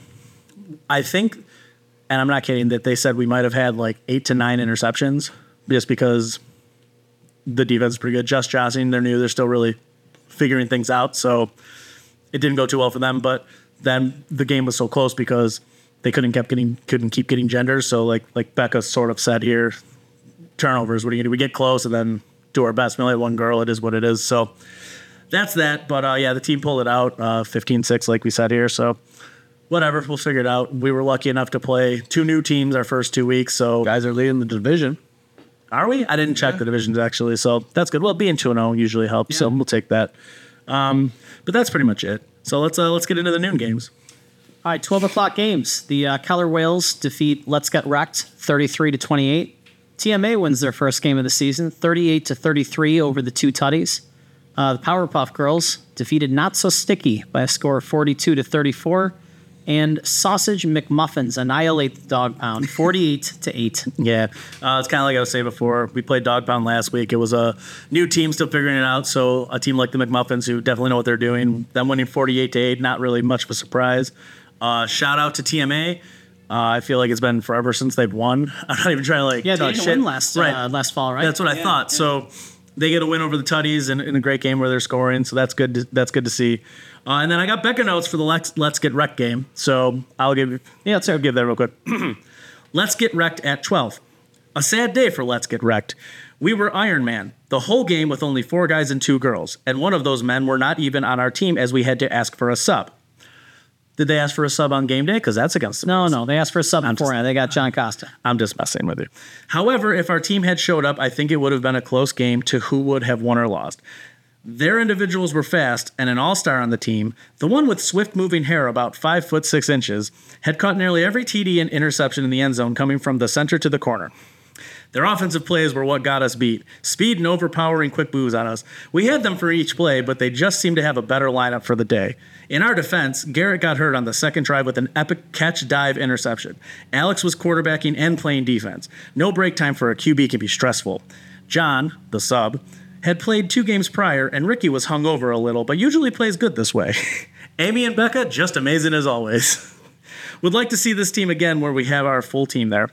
S5: I think, and I'm not kidding, that they said we might have had like eight to nine interceptions just because the defense is pretty good. Just joshing, they're new, they're still really figuring things out, so it didn't go too well for them. But then the game was so close because they couldn't kept getting couldn't keep getting genders. So like like Becca sort of said here, turnovers. What are you gonna do? We get close and then do our best. We only had one girl. It is what it is. So that's that. But uh, yeah, the team pulled it out, uh, fifteen six, like we said here. So whatever, we'll figure it out. We were lucky enough to play two new teams our first two weeks. So
S4: Guys are leading the division.
S5: are we? I didn't check the divisions actually, so that's good. Well, being two and zero usually helps, so we'll take that. Um, but that's pretty much it. So let's uh, let's get into the noon games.
S3: All right, twelve o'clock games. The uh, Keller Whales defeat Let's Get Wrecked thirty-three to twenty-eight. T M A wins their first game of the season, thirty-eight to thirty-three over the two Tutties. Uh, the Powerpuff Girls defeated Not So Sticky by a score of forty-two to thirty-four. And Sausage McMuffins annihilate the Dog Pound, forty-eight to eight.
S5: Yeah, uh, it's kind of like I was saying before. We played Dog Pound last week. It was a new team still figuring it out. So a team like the McMuffins, who definitely know what they're doing, them winning forty-eight to eight, not really much of a surprise. Uh, shout out to T M A. Uh, I feel like it's been forever since they've won. I'm not even trying to like
S3: Yeah, they
S5: talk
S3: didn't
S5: shit.
S3: win last,
S5: right.
S3: uh, last fall, right?
S5: That's what I thought. So they get a win over the Tutties in, in a great game where they're scoring. So that's good. To, that's good to see. Uh, and then I got Becca notes for the Let's, Let's Get Wrecked game. So I'll give you, yeah, let's I'll give that real quick. Let's Get Wrecked at twelve. A sad day for Let's Get Wrecked. We were Iron Man the whole game with only four guys and two girls. And one of those men were not even on our team as we had to ask for a sub. Did they ask for a sub on game day? Because that's against the
S3: No,
S5: rules.
S3: no, they asked for a sub beforehand. They got John Costa.
S5: I'm just messing with you. However, if our team had showed up, I think it would have been a close game to who would have won or lost. Their individuals were fast, and an all-star on the team, the one with swift-moving hair about five foot six inches, had caught nearly every T D and interception in the end zone coming from the center to the corner. Their offensive plays were what got us beat. Speed and overpowering quick moves on us. We had them for each play, but they just seemed to have a better lineup for the day. In our defense, Garrett got hurt on the second drive with an epic catch-dive interception. Alex was quarterbacking and playing defense. No break time for a Q B can be stressful. John, the sub, had played two games prior, and Ricky was hung over a little, but usually plays good this way. Amy and Becca, just amazing as always. Would like to see this team again where we have our full team there.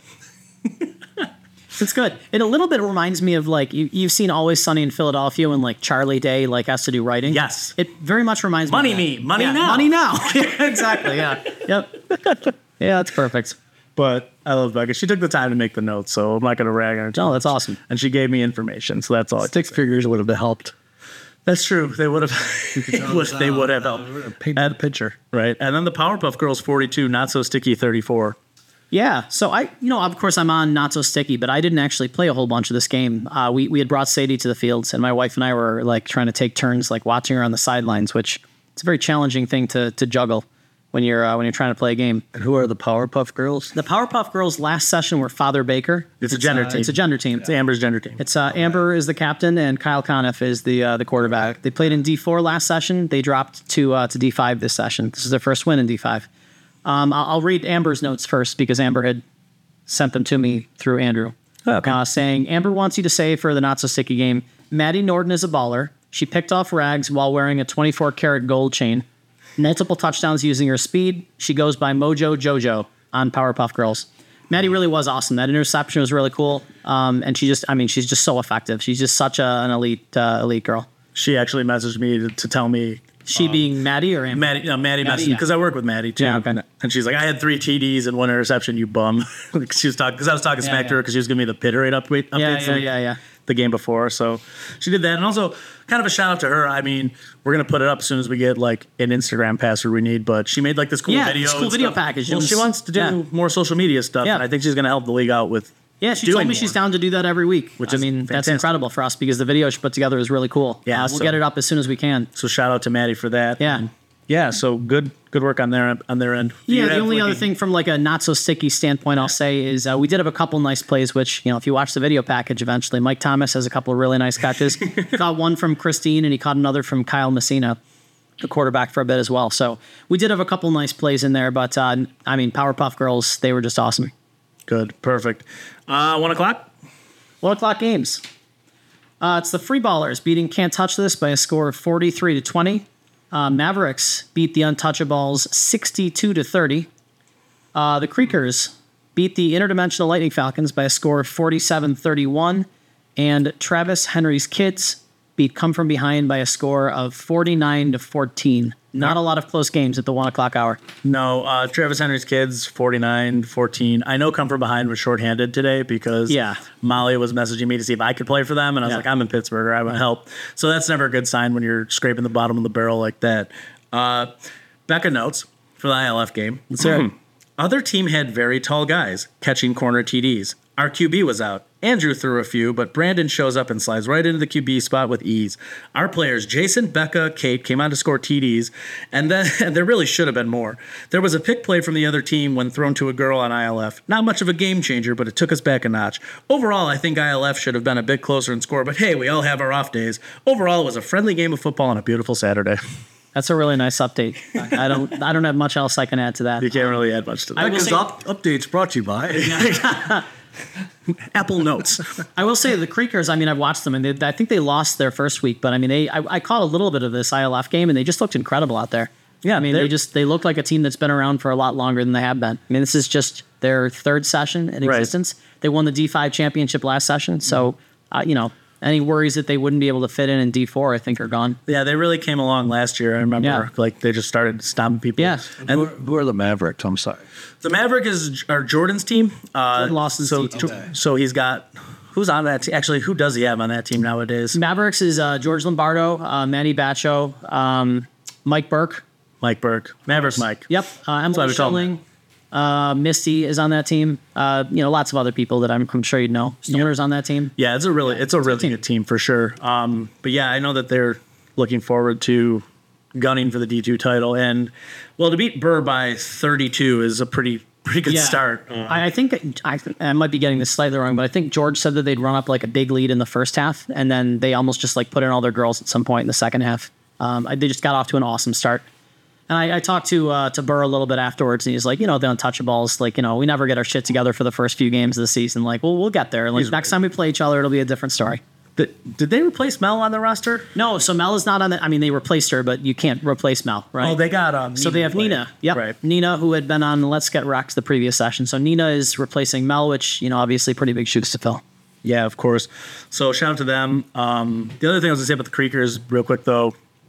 S3: It's good. It a little bit reminds me of like you, you've seen Always Sunny in Philadelphia when like Charlie Day like has to do writing.
S5: Yes.
S3: It very much reminds
S5: Money
S3: me.
S5: me, money
S3: yeah,
S5: now.
S3: Money now. Exactly. Yeah. Yep. Yeah, that's perfect.
S5: But I love Becca. She took the time to make the notes, so I'm not going to rag on her.
S3: Oh, that's awesome.
S5: And she gave me information, so that's all. I
S4: Six figures would have helped.
S5: That's true. They would have. they would, they would have helped.
S4: Paint the picture.
S5: Right. And then the Powerpuff Girls forty-two, not so sticky thirty-four.
S3: Yeah. So I, you know, of course I'm on Not So Sticky, but I didn't actually play a whole bunch of this game. Uh, we we had brought Sadie to the fields, and my wife and I were like trying to take turns, like watching her on the sidelines, which it's a very challenging thing to to juggle when you're uh, when you're trying to play a game.
S4: And who are the Powerpuff Girls?
S3: The Powerpuff Girls last session were Father Baker.
S5: It's a gender
S3: uh,
S5: team.
S3: It's a gender team.
S5: It's Amber's gender team.
S3: It's uh, Amber is the captain and Kyle Conniff is the uh, the quarterback. They played in D four last session. They dropped to uh, to D five this session. This is their first win in D five. Um, I'll, I'll read Amber's notes first because Amber had sent them to me through Andrew.
S5: Oh, okay.
S3: Uh, saying, Amber wants you to say for the Not So Sticky game, Maddie Norden is a baller. She picked off Rags while wearing a twenty-four karat gold chain. Multiple touchdowns using her speed. She goes by Mojo Jojo on Powerpuff Girls. Maddie really was awesome. That interception was really cool. Um, and she just, I mean, she's just so effective. She's just such a, an elite, uh, elite girl.
S5: She actually messaged me to, to tell me.
S3: She being Maddie or Amber?
S5: Maddie, no, Maddie,
S3: Maddie,
S5: messaged because
S3: yeah.
S5: I work with Maddie too.
S3: Yeah, okay.
S5: And she's like, I had three T Ds and one interception, you bum. Like, she was talking because I was talking
S3: Yeah,
S5: smack
S3: yeah.
S5: to her because she was giving me the pit rate update.
S3: Yeah,
S5: updates
S3: yeah,
S5: the-
S3: yeah, yeah.
S5: The game before, so she did that, and also kind of a shout out to her. I mean, we're gonna put it up as soon as we get like an Instagram password we need, but she made like this cool
S3: Yeah,
S5: video,
S3: this cool
S5: and
S3: video
S5: stuff.
S3: package. It
S5: Well,
S3: was-
S5: she wants to do
S3: yeah.
S5: more social media stuff,
S3: Yeah.
S5: and I think she's gonna help the league out with.
S3: Yeah, she
S5: doing
S3: told me
S5: more.
S3: she's down to do that every week.
S5: Which
S3: I
S5: is
S3: mean, that's
S5: fantastic.
S3: incredible for us because the video she put together is really cool.
S5: Yeah,
S3: uh, we'll
S5: so-
S3: get it up as soon as we can.
S5: So shout out to Maddie for that.
S3: Yeah.
S5: And yeah. So good, good work on their on their end. Do you
S3: Yeah, the
S5: have,
S3: only
S5: like,
S3: other
S5: a-
S3: thing from like a not so sticky standpoint I'll say is uh, we did have a couple nice plays, which, you know, if you watch the video package eventually, Mike Thomas has a couple of really nice catches. He caught one from Christine and he caught another from Kyle Messina, the quarterback, for a bit as well. So we did have a couple nice plays in there, but uh, I mean, Powerpuff Girls, they were just awesome.
S5: Good, perfect. Uh, one o'clock.
S3: One o'clock games. Uh, it's the Free Ballers beating Can't Touch This by a score of forty-three to twenty. Uh, Mavericks beat the Untouchables sixty-two to thirty. Uh, the Creekers beat the Interdimensional Lightning Falcons by a score of forty-seven thirty-one. And Travis Henry's Kids beat Come From Behind by a score of forty-nine to fourteen. Not a lot of close games at the one o'clock hour.
S5: No, uh, Travis Henry's Kids, forty-nine fourteen. I know Come From Behind was shorthanded today because
S3: Yeah.
S5: Molly was messaging me to see if I could play for them, and I was
S3: Yeah.
S5: like, I'm in Pittsburgh, I want help. So that's never a good sign when you're scraping the bottom of the barrel like that. Uh, Becca notes for the I L F game.
S3: Let's hear it.
S5: Other team had very tall guys catching corner T Ds. Our Q B was out. Andrew threw a few, but Brandon shows up and slides right into the Q B spot with ease. Our players, Jason, Becca, Kate, came on to score T Ds, and then and there really should have been more. There was a pick play from the other team when thrown to a girl on I L F. Not much of a game changer, but it took us back a notch. Overall, I think I L F should have been a bit closer in score, but hey, we all have our off days. Overall, it was a friendly game of football on a beautiful Saturday.
S3: That's a really nice update. I don't I don't have much else I can add to that.
S5: You can't really add much to that.
S3: I will
S4: Because
S3: say-
S4: up, updates brought to you by.
S5: Apple Notes.
S3: I will say the Creekers, I mean, I've watched them, and they, I think they lost their first week, but I mean, they I, I caught a little bit of this I L F game, and they just looked incredible out there.
S5: Yeah,
S3: I mean,
S5: they're-
S3: they just they look like a team that's been around for a lot longer than they have been. I mean, this is just their third session in
S5: Right.
S3: existence. They won the D five championship last session, so uh, you know, any worries that they wouldn't be able to fit in in D four, I think, are gone.
S5: Yeah, they really came along last year. I remember,
S3: Yeah.
S5: like they just started stomping people.
S3: Yeah.
S5: and
S4: who, are, who are the Mavericks? I'm sorry.
S5: the Maverick is our Jordan's team. Uh,
S3: Jordan Lawson's
S5: so,
S3: team.
S5: Jo- so he's got who's on that team? Actually, who does he have on that team nowadays?
S3: Mavericks is uh, George Lombardo, uh, Manny Bacho, um, Mike Burke.
S5: Mike Burke. Mavericks Mike.
S3: Yep. Uh,
S5: why
S3: Emily
S5: we call him
S3: Schilling. Uh, Misty is on that team. Uh, you know, lots of other people that I'm, I'm sure you'd know. Stoner's on that team.
S5: Yeah, it's a really it's a really
S3: team.
S5: good team for sure. Um, but yeah, I know that they're looking forward to gunning for the D two title, and well, to beat Burr by thirty-two is a pretty pretty good
S3: Yeah.
S5: start. Uh,
S3: I, I think I, I might be getting this slightly wrong, but I think George said that they'd run up like a big lead in the first half, and then they almost just like put in all their girls at some point in the second half. Um, I, they just got off to an awesome start. And I, I talked to uh, to Burr a little bit afterwards, and he's like, you know, the Untouchables, like, you know, we never get our shit together for the first few games of the season. Like, well, we'll get there. Like,
S5: He's
S3: next
S5: right.
S3: time we play each other, it'll be a different story.
S5: did, did they replace Mel on the roster?
S3: No, so Mel is not on the. I mean, they replaced her, but you can't replace Mel, right?
S5: Oh, they got um.
S3: So they have
S5: played.
S3: Nina. Yep.
S5: Right.
S3: Nina, who had been on Let's Get Wrecked the previous session. So Nina is replacing Mel, which, you know, obviously pretty big shoes to fill.
S5: Yeah, of course. So shout out to them. Um, the other thing I was gonna say about the Creekers, real quick though,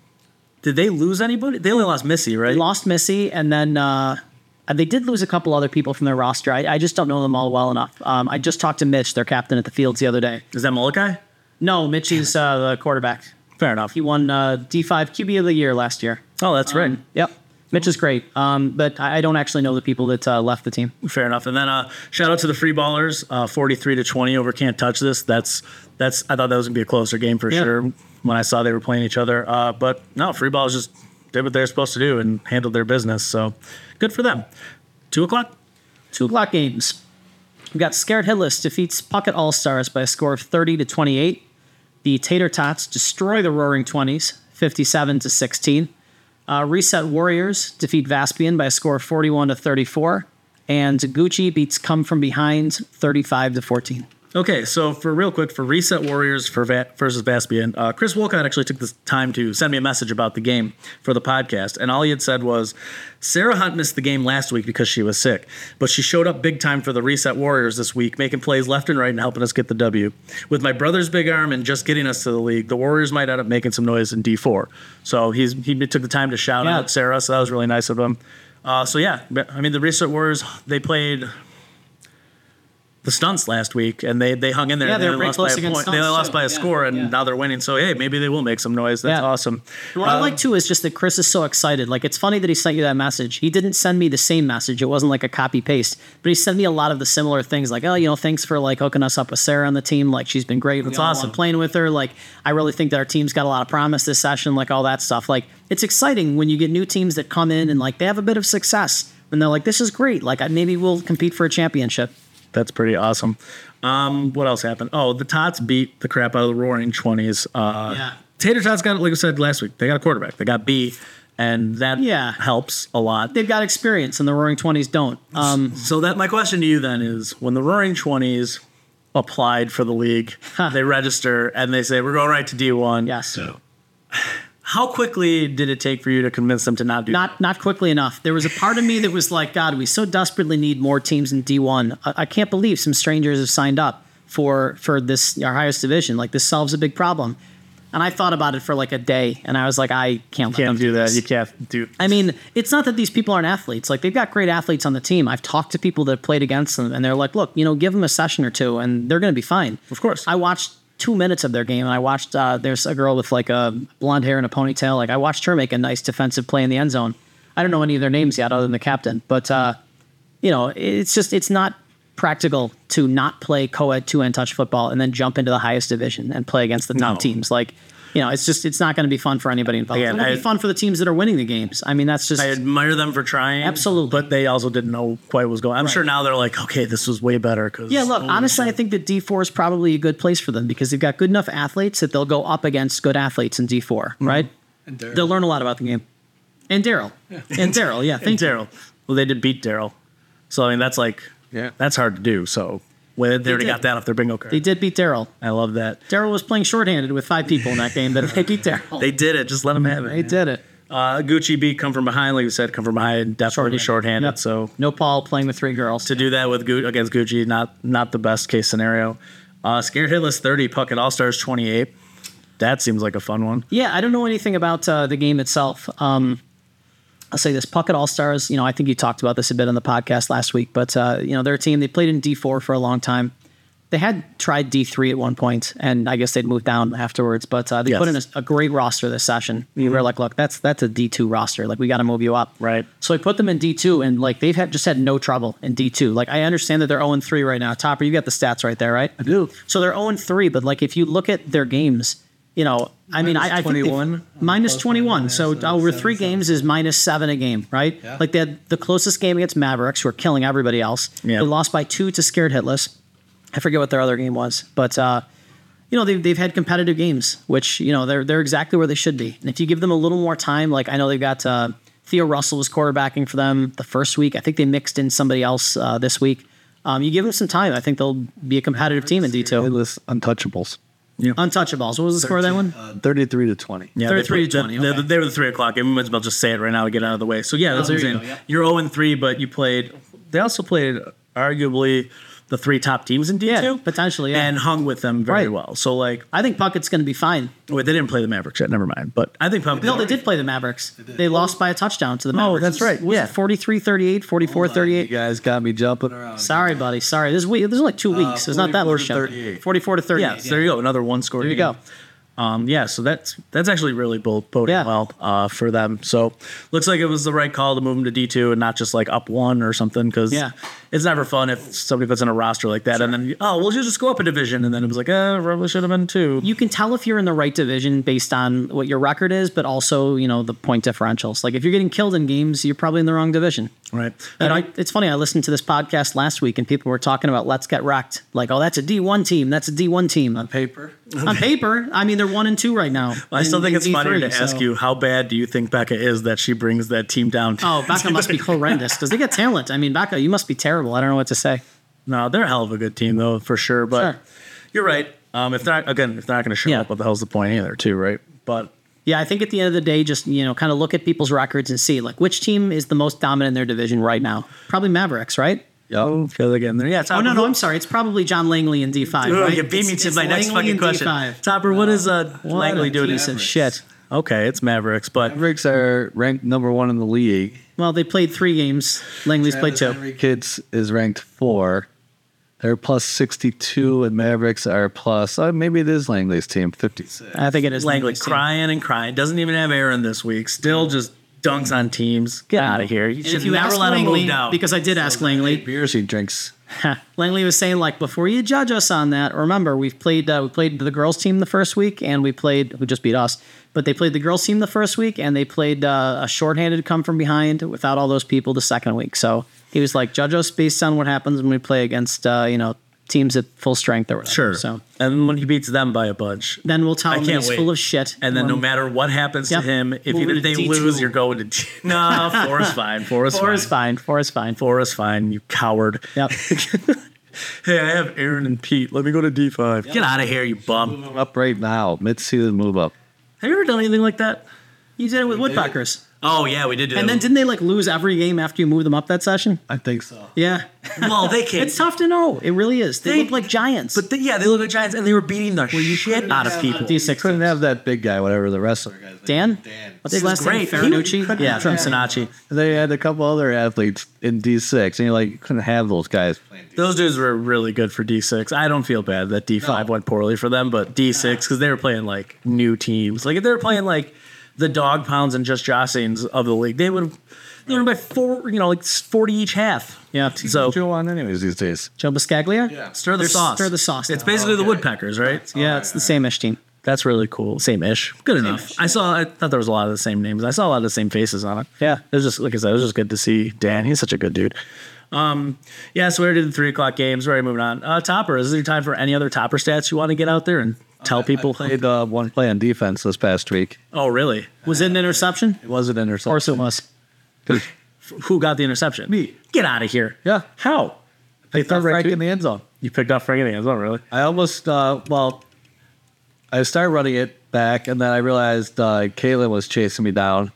S5: did they lose anybody? They only lost Missy, right?
S3: They lost Missy, and then uh, they did lose a couple other people from their roster. I, I just don't know them all well enough. Um, I just talked to Mitch, their captain at the Fields, the other day.
S5: Is that Molokai?
S3: No, Mitch is uh, the quarterback.
S5: Fair enough.
S3: He won uh, D five Q B of the year last year.
S5: Oh, that's right.
S3: Um, yep. Mitch is great, um, but I I don't actually know the people that uh, left the team.
S5: Fair enough. And then uh, shout out to the Free Ballers, uh, forty-three to twenty over Can't Touch This. That's that's. I thought that was gonna be a closer game for
S3: Yeah.
S5: sure when I saw they were playing each other. Uh, but no, Free Ballers just did what they're supposed to do and handled their business. So good for them. Two o'clock.
S3: Two o'clock games. We've got Scared Hitless defeats Puckett All Stars by a score of thirty to twenty-eight. The Tater Tots destroy the Roaring Twenties, fifty-seven to sixteen. Uh, Reset Warriors defeat Vaspian by a score of forty-one to thirty-four. And Gucci beats Come From Behind, thirty-five to fourteen.
S5: Okay, so for real quick, for Reset Warriors for Va- versus Vaspian, uh, Chris Wolcott actually took the time to send me a message about the game for the podcast, and all he had said was, Sarah Hunt missed the game last week because she was sick, but she showed up big time for the Reset Warriors this week, making plays left and right and helping us get the W. With my brother's big arm and just getting us to the league, the Warriors might end up making some noise in D four. So he's he took the time to shout
S3: Yeah.
S5: out Sarah, so that was really nice of him. Uh, so yeah, I mean, the Reset Warriors, they played the Stunts last week, and they they hung in there.
S3: Yeah,
S5: and
S3: they were
S5: only
S3: pretty
S5: lost by
S3: close
S5: a
S3: against
S5: point. They only
S3: Stunts,
S5: lost
S3: too.
S5: by a
S3: Yeah,
S5: score, and
S3: yeah.
S5: now they're winning. So hey, maybe they will make some noise. That's
S3: Yeah.
S5: awesome.
S3: What I
S5: Uh,
S3: like too is just that Chris is so excited. Like, it's funny that he sent you that message. He didn't send me the same message. It wasn't like a copy paste, but he sent me a lot of the similar things. Like, oh, you know, thanks for like hooking us up with Sarah on the team. Like, she's been great.
S5: That's
S3: We all
S5: awesome.
S3: love playing with her. Like, I really think that our team's got a lot of promise this session. Like, all that stuff. Like, it's exciting when you get new teams that come in and like they have a bit of success, and they're like, this is great. Like, I- maybe we'll compete for a championship.
S5: That's pretty awesome. Um, what else happened? Oh, the Tots beat the crap out of the Roaring Twenties. Uh,
S3: Yeah.
S5: Tater Tots got, like I said last week, they got a quarterback. They got B, and that
S3: Yeah.
S5: helps a lot.
S3: They've got experience, and the Roaring Twenties don't. Um,
S5: So that my question to you then is, when the Roaring Twenties applied for the league, they register and they say we're going right to D one.
S3: yes.
S5: How quickly did it take for you to convince them to not do that?
S3: Not not quickly enough. There was a part of me that was like, God, we so desperately need more teams in D one. I, I can't believe some strangers have signed up for for this our highest division. Like, this solves a big problem. And I thought about it for like a day, and I was like, I can't let them
S5: Can't do that.
S3: this.
S5: You can't do.
S3: I mean, it's not that these people aren't athletes. Like, they've got great athletes on the team. I've talked to people that have played against them, and they're like, look, you know, give them a session or two, and they're going to be fine.
S5: Of course.
S3: I watched two minutes of their game, and I watched, uh, there's a girl with like a blonde hair and a ponytail. Like, I watched her make a nice defensive play in the end zone. I don't know any of their names yet other than the captain, but, uh, you know, it's just, it's not practical to not play co-ed two-end touch football and then jump into the highest division and play against the top
S5: No.
S3: teams. Like, you know, it's just, it's not going to be fun for anybody involved.
S5: Again,
S3: It's going to
S5: I-
S3: be fun for the teams that are winning the games. I mean, that's just,
S5: I admire them for trying.
S3: Absolutely.
S5: But they also didn't know quite what was going on. I'm sure now they're like, okay, this was way better. Cause
S3: yeah, look,
S5: holy
S3: honestly,
S5: shit.
S3: I think that D four is probably a good place for them because they've got good enough athletes that they'll go up against good athletes in D four, right?
S4: And Daryl.
S3: They'll learn a lot about the game. And Daryl. And Daryl, yeah.
S5: And
S3: Thank you.
S5: Daryl. Well, they did beat Daryl. So, I mean, that's like,
S4: Yeah.
S5: that's hard to do. So, well, they already
S3: did.
S5: got that off their bingo card.
S3: They did beat Daryl.
S5: I love that.
S3: Daryl was playing shorthanded with five people in that game, but they beat Daryl.
S5: They did it. Just let them have it.
S3: They did it.
S5: Uh, Gucci beat come from behind, like you said, come from behind, definitely shorthanded.
S3: Yep.
S5: So
S3: No Paul playing with three girls.
S5: to do that with Gu- against Gucci, not not the best case scenario. Uh, Scared Hitless thirty, Puckett All Stars twenty-eight. That seems like a fun one.
S3: Yeah, I don't know anything about uh, the game itself. Um, I'll say this: Puckett All Stars. You know, I think you talked about this a bit on the podcast last week, but uh, you know, they're a team. They played in D four for a long time. they had tried D three at one point, and I guess they'd moved down afterwards. But uh, they
S5: Yes.
S3: put in a, a great roster this session. We were like, look, that's that's a D two roster. Like, we got to move you up.
S5: Right.
S3: So I put them in D two, and like they've had just had no trouble in D two. Like, I understand that they're oh and three right now. Topper, you got the stats right there, right?
S5: I do.
S3: So they're oh and three, but like if you look at their games, you know, I mean, I, I think they've-
S5: twenty-one?
S3: minus twenty-one. So over three games is minus seven a game, right? Like they had the closest game against Mavericks, who are killing everybody else.
S5: Yeah.
S3: They lost by two to Scared Hitless. I forget what their other game was, but uh, you know they've they've had competitive games, which you know they're they're exactly where they should be. And if you give them a little more time, like I know they've got uh, Theo Russell was quarterbacking for them the first week. I think they mixed in somebody else uh, this week. Um, you give them some time, I think they'll be a competitive team in D two.
S4: Hitless Untouchables.
S3: Untouchables. What was the score of that one?
S4: Uh, thirty-three to twenty.
S5: Yeah,
S3: thirty-three
S5: they,
S3: to
S5: put-
S3: twenty,
S5: They,
S3: okay.
S5: they were the three o'clock game. We might as well just say it right now to get out of the way. So yeah, that's what I'm
S3: there you
S5: saying.
S3: go, yeah.
S5: You're zero and three, but you played. They also played arguably the three top teams in D two,
S3: Yeah, potentially, yeah.
S5: and hung with them very
S3: Right.
S5: well. So like,
S3: I think Puckett's going to be fine.
S5: wait, they didn't play the Mavericks yet. Never mind. But I think Puckett.
S3: No, they did play the Mavericks. They lost by a touchdown to the
S5: Oh,
S3: Mavericks.
S5: that's right,
S3: Was
S5: yeah.
S3: it forty-three thirty-eight, forty-four
S4: You
S3: thirty-eight?
S4: guys got me jumping around.
S3: Sorry, buddy. Sorry. This week, there's only two weeks. It's not that
S4: forty-four
S3: much.
S4: to thirty-eight.
S3: forty-four to thirty-eight.
S5: Yeah, so there you go. Another one score.
S3: There you
S5: game.
S3: go.
S5: Um, yeah, so that's that's actually really bo- boding
S3: Yeah.
S5: well uh, for them. So looks like it was the right call to move them to D two and not just like up one or something, because
S3: Yeah.
S5: it's never fun if somebody puts in a roster like that and then oh we'll just go up a division, and then it was like uh probably should have been two.
S3: You can tell if you're in the right division based on what your record is, but also, you know, the point differentials. Like if you're getting killed in games, you're probably in the wrong division.
S5: Right.
S3: And I, it's funny, I listened to this podcast last week and people were talking about Let's Get Wrecked. Like, oh, that's a D one team. That's a D one team.
S4: On paper.
S3: On paper, I mean, they're one and two right now.
S5: I still
S3: in-
S5: think
S3: in
S5: it's funny
S3: D three,
S5: to ask
S3: so-
S5: you, how bad do you think Becca is that she brings that team down?
S3: Oh, Becca must be horrendous because they get talent. I mean, Becca, you must be terrible. I don't know what to say.
S5: No, they're a hell of a good team though, for sure. But
S3: Sure.
S5: you're right. Um, if they're not, again, if they're not going to show
S3: Yeah.
S5: up, what the hell's the point either, too, right? But
S3: Yeah, I think at the end of the day, just, you know, kind of look at people's records and see, like, which team is the most dominant in their division right now? Probably Mavericks, right?
S4: Yep.
S5: feel again there. Yeah.
S3: Oh, no, no, I'm sorry. It's probably John Langley in D five,
S5: Oh,
S3: right?
S5: you beat me
S3: It's-
S5: to
S3: it's
S5: my next
S3: Langley
S5: fucking
S3: in
S5: question.
S3: D five.
S5: Topper, what is uh,
S3: What
S5: Langley
S3: a
S5: doing?
S3: piece of shit.
S5: Okay, it's Mavericks, but
S4: Mavericks are ranked number one in the league.
S3: Well, they played three games. Langley's played two.
S4: Henry Kids is ranked four. They're plus sixty-two, and Mavericks are plus, uh, maybe it is Langley's team, fifty-six.
S3: I think it is
S5: Langley
S3: Langley's team.
S5: crying and crying. Doesn't even have Aaron this week. Still just dunks on teams. Get out of here. You
S3: And
S5: should
S3: if you
S5: never
S3: ask
S5: let him
S3: Langley,
S5: move down.
S3: because I did ask Langley,
S4: Beers he drinks.
S3: Langley was saying, like, before you judge us on that, remember we've played uh, we played the girls team the first week, and we played who just beat us, but they played the girls team the first week, and they played uh, a shorthanded come from behind without all those people the second week. So he was like, judge us based on what happens when we play against uh, you know teams at full strength or whatever.
S5: Sure.
S3: So
S5: And when he beats them by a bunch.
S3: then we'll tell
S5: I
S3: him that
S5: can't
S3: he's
S5: wait.
S3: full of shit.
S5: And then no
S3: We'll-
S5: matter what happens
S3: Yep.
S5: to him, if
S3: Moving
S5: even
S3: to
S5: if they
S3: D two.
S5: lose, you're going to D- No, four is fine. Four is
S3: Four
S5: fine.
S3: is fine. Four is fine.
S5: Four is fine, you coward.
S3: Yep.
S5: Hey, I have Aaron and Pete. Let me go to D five. Get out of here, you bum.
S4: Up right now, mid-season move up.
S5: Have you ever done anything like that?
S3: You did it with Woodpeckers.
S5: Oh, yeah, we did do
S3: And
S5: that.
S3: then didn't they like lose every game after you moved them up that session?
S4: I think so.
S3: Yeah.
S5: Well, they can't.
S3: It's tough to know. It really is. They,
S5: They-
S3: look like giants.
S5: But they, yeah, they look like giants, and they were beating the shit out of people.
S3: D six.
S4: Couldn't have that big guy, whatever the wrestler guy.
S3: Dan? What's his last name?
S5: Great.
S3: Ferranucci?
S5: Yeah, from Sinacci.
S4: They had a couple other athletes in D six, and you're like, you couldn't have those guys playing.
S5: Those dudes were really good for D six. I don't feel bad that D five went poorly for them, but D six, because they were playing like new teams. Like if they were playing like the Dog Pounds and Just Jossings of the league, they would have they would have by four, you know, like forty each half.
S3: Yeah.
S5: So
S4: Joe on anyways these days.
S3: Joe Biscaglia? Yeah.
S5: stir the
S3: They're
S5: sauce.
S3: stir the sauce
S5: It's
S3: now.
S5: basically the Woodpeckers, right?
S3: Yeah, it's the same-ish team.
S5: That's really cool. Same ish. Good enough. I saw. I thought there was a lot of the same names. I saw a lot of the same faces on it.
S3: Yeah.
S5: It was just like I said. It was just good to see Dan. He's such a good dude. Um, yeah. So we already did the three o'clock games. We're already moving on. Uh, Topper. Is there time for any other Topper stats you want to get out there and tell people?
S4: Played uh, one play on defense this past week.
S5: Oh, really?
S3: Was it an interception?
S4: It was an
S3: Of course
S4: interception.
S3: it was.
S5: Who got the interception?
S4: Me.
S5: Get out of here.
S4: Yeah.
S5: How? They
S4: Picked up Frank in the end zone.
S5: You picked up Frank in the end zone, really?
S4: I almost, uh, well, I started running it back, and then I realized uh, Caitlin was chasing me down.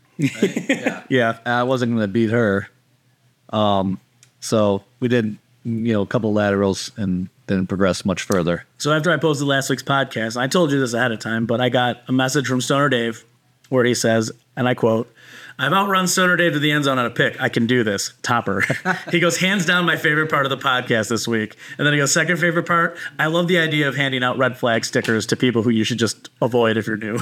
S5: Yeah.
S4: And I wasn't going to beat her. Um, so we did, you know, a couple laterals and didn't progress much further.
S5: So after I posted last week's podcast, I told you this ahead of time, but I got a message from Stoner Dave where he says, and I quote, I've outrun Stoner Dave to the end zone on a pick. I can do this. Topper. He goes, hands down, my favorite part of the podcast this week. And then he goes, second favorite part, I love the idea of handing out red flag stickers to people who you should just avoid if you're new.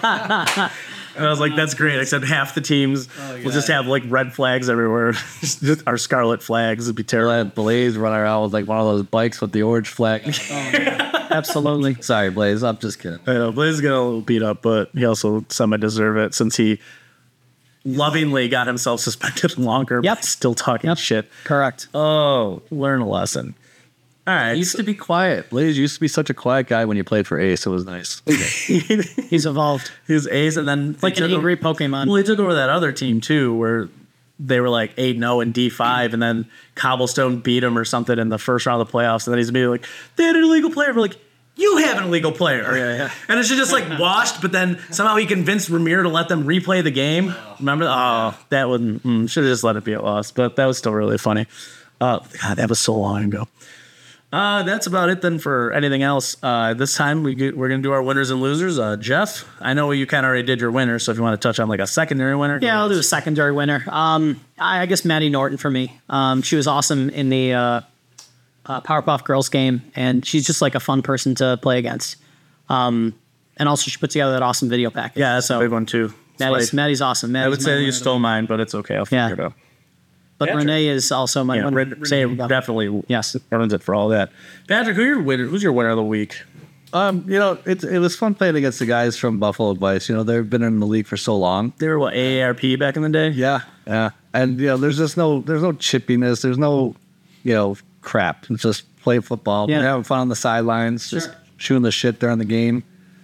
S5: And I was like, that's great, except half the teams oh, will just have like red flags everywhere. Just our scarlet flags would be terrible.
S4: Let Blaze run around with like one of those bikes with the orange flag.
S3: Absolutely.
S4: Sorry, Blaze. I'm just kidding.
S5: I know Blaze is getting a little beat up, but he also semi deserve it since he lovingly got himself suspended longer.
S3: Yep.
S5: But still talking
S3: Yep.
S5: shit.
S3: Correct.
S5: Oh, learn a lesson. All right.
S4: He used to be quiet. Blaze used to be such a quiet guy when you played for Ace. It was nice.
S3: He's evolved.
S5: He was ace, and then
S3: Like
S5: he
S3: an
S5: took
S3: angry
S5: over,
S3: Pokemon.
S5: well, he took over that other team too, where they were like eight and zero and D five, and then Cobblestone beat him or something in the first round of the playoffs, and then he's immediately like, they had an illegal player. We're like, you have an illegal player.
S3: Yeah, yeah.
S5: And it's just like washed, but then somehow he convinced Ramir to let them replay the game. Remember? Oh, that wouldn't, mm, should have just let it be a loss, but that was still really funny. Uh, God, that was so long ago. Uh, that's about it then for anything else. Uh, this time we get, we're going to do our winners and losers. Uh, Jeff, I know you kind of already did your winner, so if you want to touch on like a secondary winner.
S3: Yeah, I'll do a secondary winner. Um, I, I guess Maddie Norton for me. Um, she was awesome in the uh, uh, Powerpuff Girls game, and she's just like a fun person to play against. Um, and also she put together that awesome video package.
S5: Yeah, that's
S3: so
S5: a big one too.
S3: Maddie's,
S5: Like,
S3: Maddie's awesome. Maddie's
S5: I would
S3: my
S5: say
S3: winner
S5: you
S3: of the
S5: stole
S3: week.
S5: mine, but it's okay. I'll figure
S3: Yeah.
S5: it out.
S3: But
S5: Patrick.
S3: Renee is also my
S5: Yeah,
S3: winner.
S5: Ren-
S3: Say
S5: Renee definitely
S3: Yes.
S5: runs it for all that. Patrick, who your winner? Who's your winner of the week?
S4: Um, you know, it, it was fun playing against the guys from Buffalo Vice. You know, they've been in the league for so long.
S5: They were what, A A R P back in the day?
S4: Yeah, yeah. And, you know, there's just no, there's no chippiness. There's no, you know, crap. It's just play football.
S3: Yeah.
S4: Having fun on the sidelines. Just shooting the shit during the game.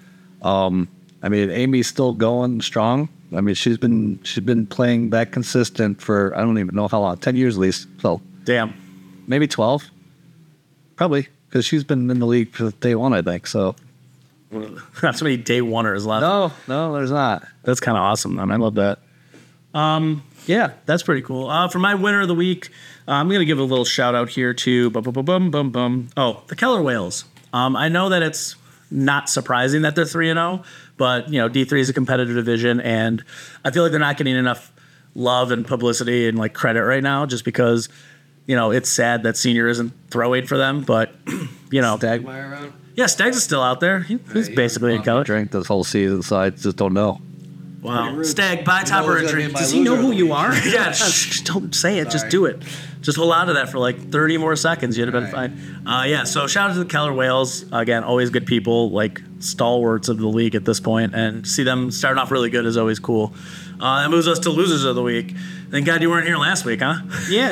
S4: Um, I mean, Amy's still going strong. I mean, she's been she's been playing that consistent for I don't even know how long, ten years at least. So
S5: Damn.
S4: maybe twelve, probably because she's been in the league since day one, I think. So
S5: Not so many day oneers left.
S4: no, no, there's not.
S5: That's kind of awesome, man. I love that. Um, yeah, that's pretty cool. Uh, for my winner of the week, uh, I'm going to give a little shout out here to bum, bum, bum, bum, bum, bum. Oh, the Keller Whales. Um, I know that it's not surprising that they're three and zero, but you know D three is a competitive division, and I feel like they're not getting enough love and publicity and like credit right now, just because you know it's sad that Senior isn't throwing for them, but you know,
S4: Stagmeyer around?
S5: yeah, Staggs is still out there. He, he's basically a Keller.
S4: Drank this whole season, so I just don't know.
S5: Wow, Stag, buy Topper a drink.
S3: Does he know who you are?
S5: Yeah, shh, don't say it. Just do it. Just hold on to that for like thirty more seconds. You'd have been fine. Uh, yeah, so shout out to the Keller Whales. Again, always good people, like stalwarts of the league at this point, and see them starting off really good is always cool. Uh, that moves us to losers of the week. Thank God you weren't here last week, huh?
S3: Yeah,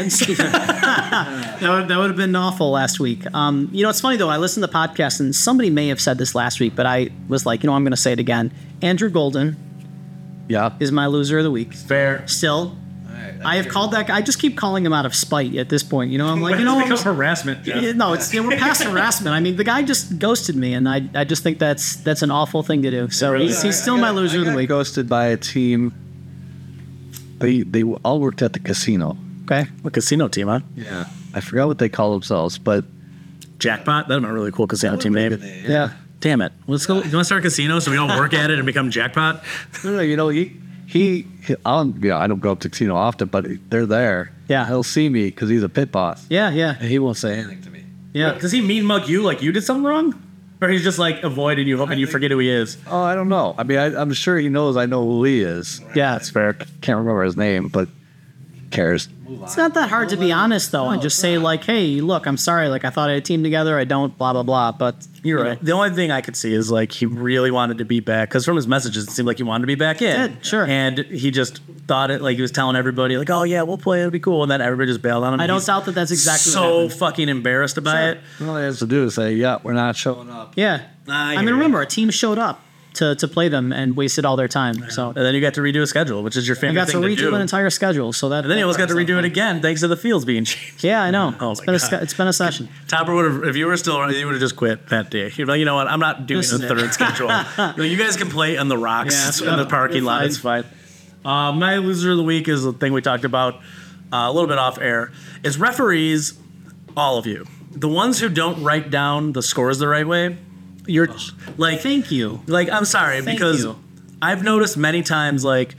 S3: that would, that would have been awful last week. Um, you know, it's funny though. I listened to the podcast, and somebody may have said this last week, but I was like, you know, I'm going to say it again. Andrew Golden
S4: Yeah.
S3: is my loser of the week.
S5: Fair.
S3: Still, I have called that guy. I just keep calling him out of spite at this point. You know, I'm like, you know, I'm just-
S5: harassment.
S3: Yeah, no, it's you know, we're past harassment. I mean, the guy just ghosted me, and I, I just think that's that's an awful thing to do. So he's, he's still my loser of the week.
S4: Ghosted by a team. They they all worked at the casino.
S3: Okay,
S5: A casino team, huh?
S4: Yeah. I forgot what they call themselves, but
S5: Jackpot. That'd be a really cool casino team name.
S3: yeah.
S5: Damn it. Let's go. You want to start a casino so we don't work at it and become Jackpot?
S4: no, no, you know he he, he I don't you know, I don't go up to casino often, but they're there.
S3: Yeah.
S4: He'll see me because he's a pit boss.
S3: Yeah, yeah,
S4: And he won't say anything to me.
S3: yeah.
S5: Does he mean mug you like you did something wrong? Or he's just like avoiding you, hoping you forget who he is?
S4: Oh, I don't know. I mean, I, I'm sure he knows I know who he is.
S3: Yeah,
S5: That's fair.
S4: Can't remember his name, but cares.
S3: It's not that hard to be honest, though, and just say like, "Hey, look, I'm sorry. Like, I thought I had a team together. I don't. Blah blah blah." But
S5: You're
S3: you know,
S5: right. The only thing I could see is like he really wanted to be back because from his messages it seemed like he wanted to be back in.
S3: Did, sure.
S5: And he just thought it like he was telling everybody like, "Oh yeah, we'll play. It'll be cool." And then everybody just bailed on him.
S3: I don't
S5: He's
S3: doubt that that's exactly what
S5: so
S3: happened.
S5: fucking embarrassed about
S3: Sure.
S5: it.
S4: All he has to do is say, "Yeah, we're not showing up."
S3: Yeah.
S5: I
S3: I,
S5: hear
S3: mean,
S5: you.
S3: remember, a team showed up to, to play them and wasted all their time. So
S5: And then you got to redo a schedule, which is your
S3: I
S5: favorite
S3: got to
S5: thing to,
S3: redo
S5: do.
S3: an entire schedule. So that
S5: And then he almost got to redo it again thanks to the fields being changed.
S3: Yeah, I know.
S5: Oh
S3: it's
S5: my
S3: been a
S5: God.
S3: ske- it's been a session.
S5: Topper would have, if you were still around, you would have just quit that day. You'd be like, you know what? I'm not doing
S3: This
S5: a
S3: is it.
S5: third schedule. No, you guys can play on the rocks
S3: Yeah, it's
S5: in the
S3: fine.
S5: parking lot.
S3: It's
S5: It's fine. Uh, my loser of the week is the thing we talked about uh, a little bit off air. Is referees, all of you, the ones who don't write down the scores the right way. You're like,
S3: Thank you.
S5: like I'm sorry
S3: Thank
S5: because
S3: you.
S5: I've noticed many times like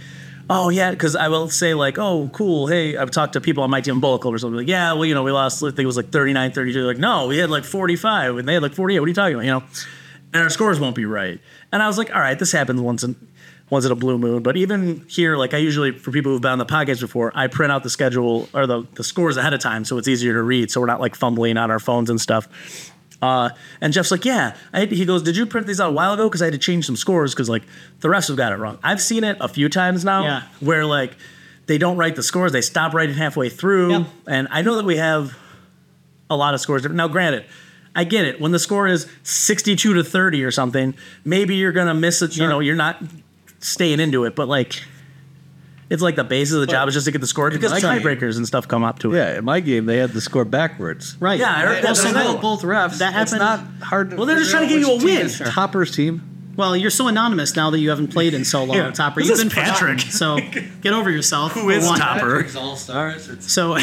S5: oh yeah, because I will say like, oh cool, hey, I've talked to people on my team, Bullet Club or something, like, yeah, well, you know, we lost, I think it was like thirty-nine, thirty-two. Like, no, we had like forty-five, and they had like forty-eight. What are you talking about? You know, and our scores won't be right. And I was like, all right, this happens once in once in a blue moon. But even here, like I usually, for people who've been on the podcast before, I print out the schedule or the the scores ahead of time, so it's easier to read, so we're not like fumbling on our phones and stuff. Uh, and Jeff's like, yeah. I had, he goes, did you print these out a while ago? Because I had to change some scores because like the refs have got it wrong. I've seen it a few times now
S3: Yeah.
S5: where like they don't write the scores. They stop writing halfway through.
S3: Yep.
S5: And I know that we have a lot of scores. Now, granted, I get it. When the score is sixty-two to thirty or something, maybe you're going to miss it. You
S3: Sure.
S5: know, you're not staying into it. But like, it's like the basis of the job is just to get the score because
S4: my game-
S5: tiebreakers and stuff come up to it.
S4: Yeah, in my game, they had the score backwards.
S3: Right.
S5: Yeah, I heard
S3: well,
S5: that.
S3: so
S5: Well,
S3: that,
S4: both refs.
S3: that
S4: It's
S3: happened.
S4: not hard to
S5: Well, they're just
S4: figure
S5: trying to
S4: out
S5: give you a
S4: which team
S5: win.
S4: is Topper's team.
S3: Well, you're so anonymous now that you haven't played in so long,
S5: Yeah.
S3: Topper.
S5: Who's
S3: You've
S5: this
S3: been forgotten.
S5: Patrick?
S3: So get over yourself.
S5: Who is
S3: for one.
S5: Topper?
S4: All stars. It's
S3: So,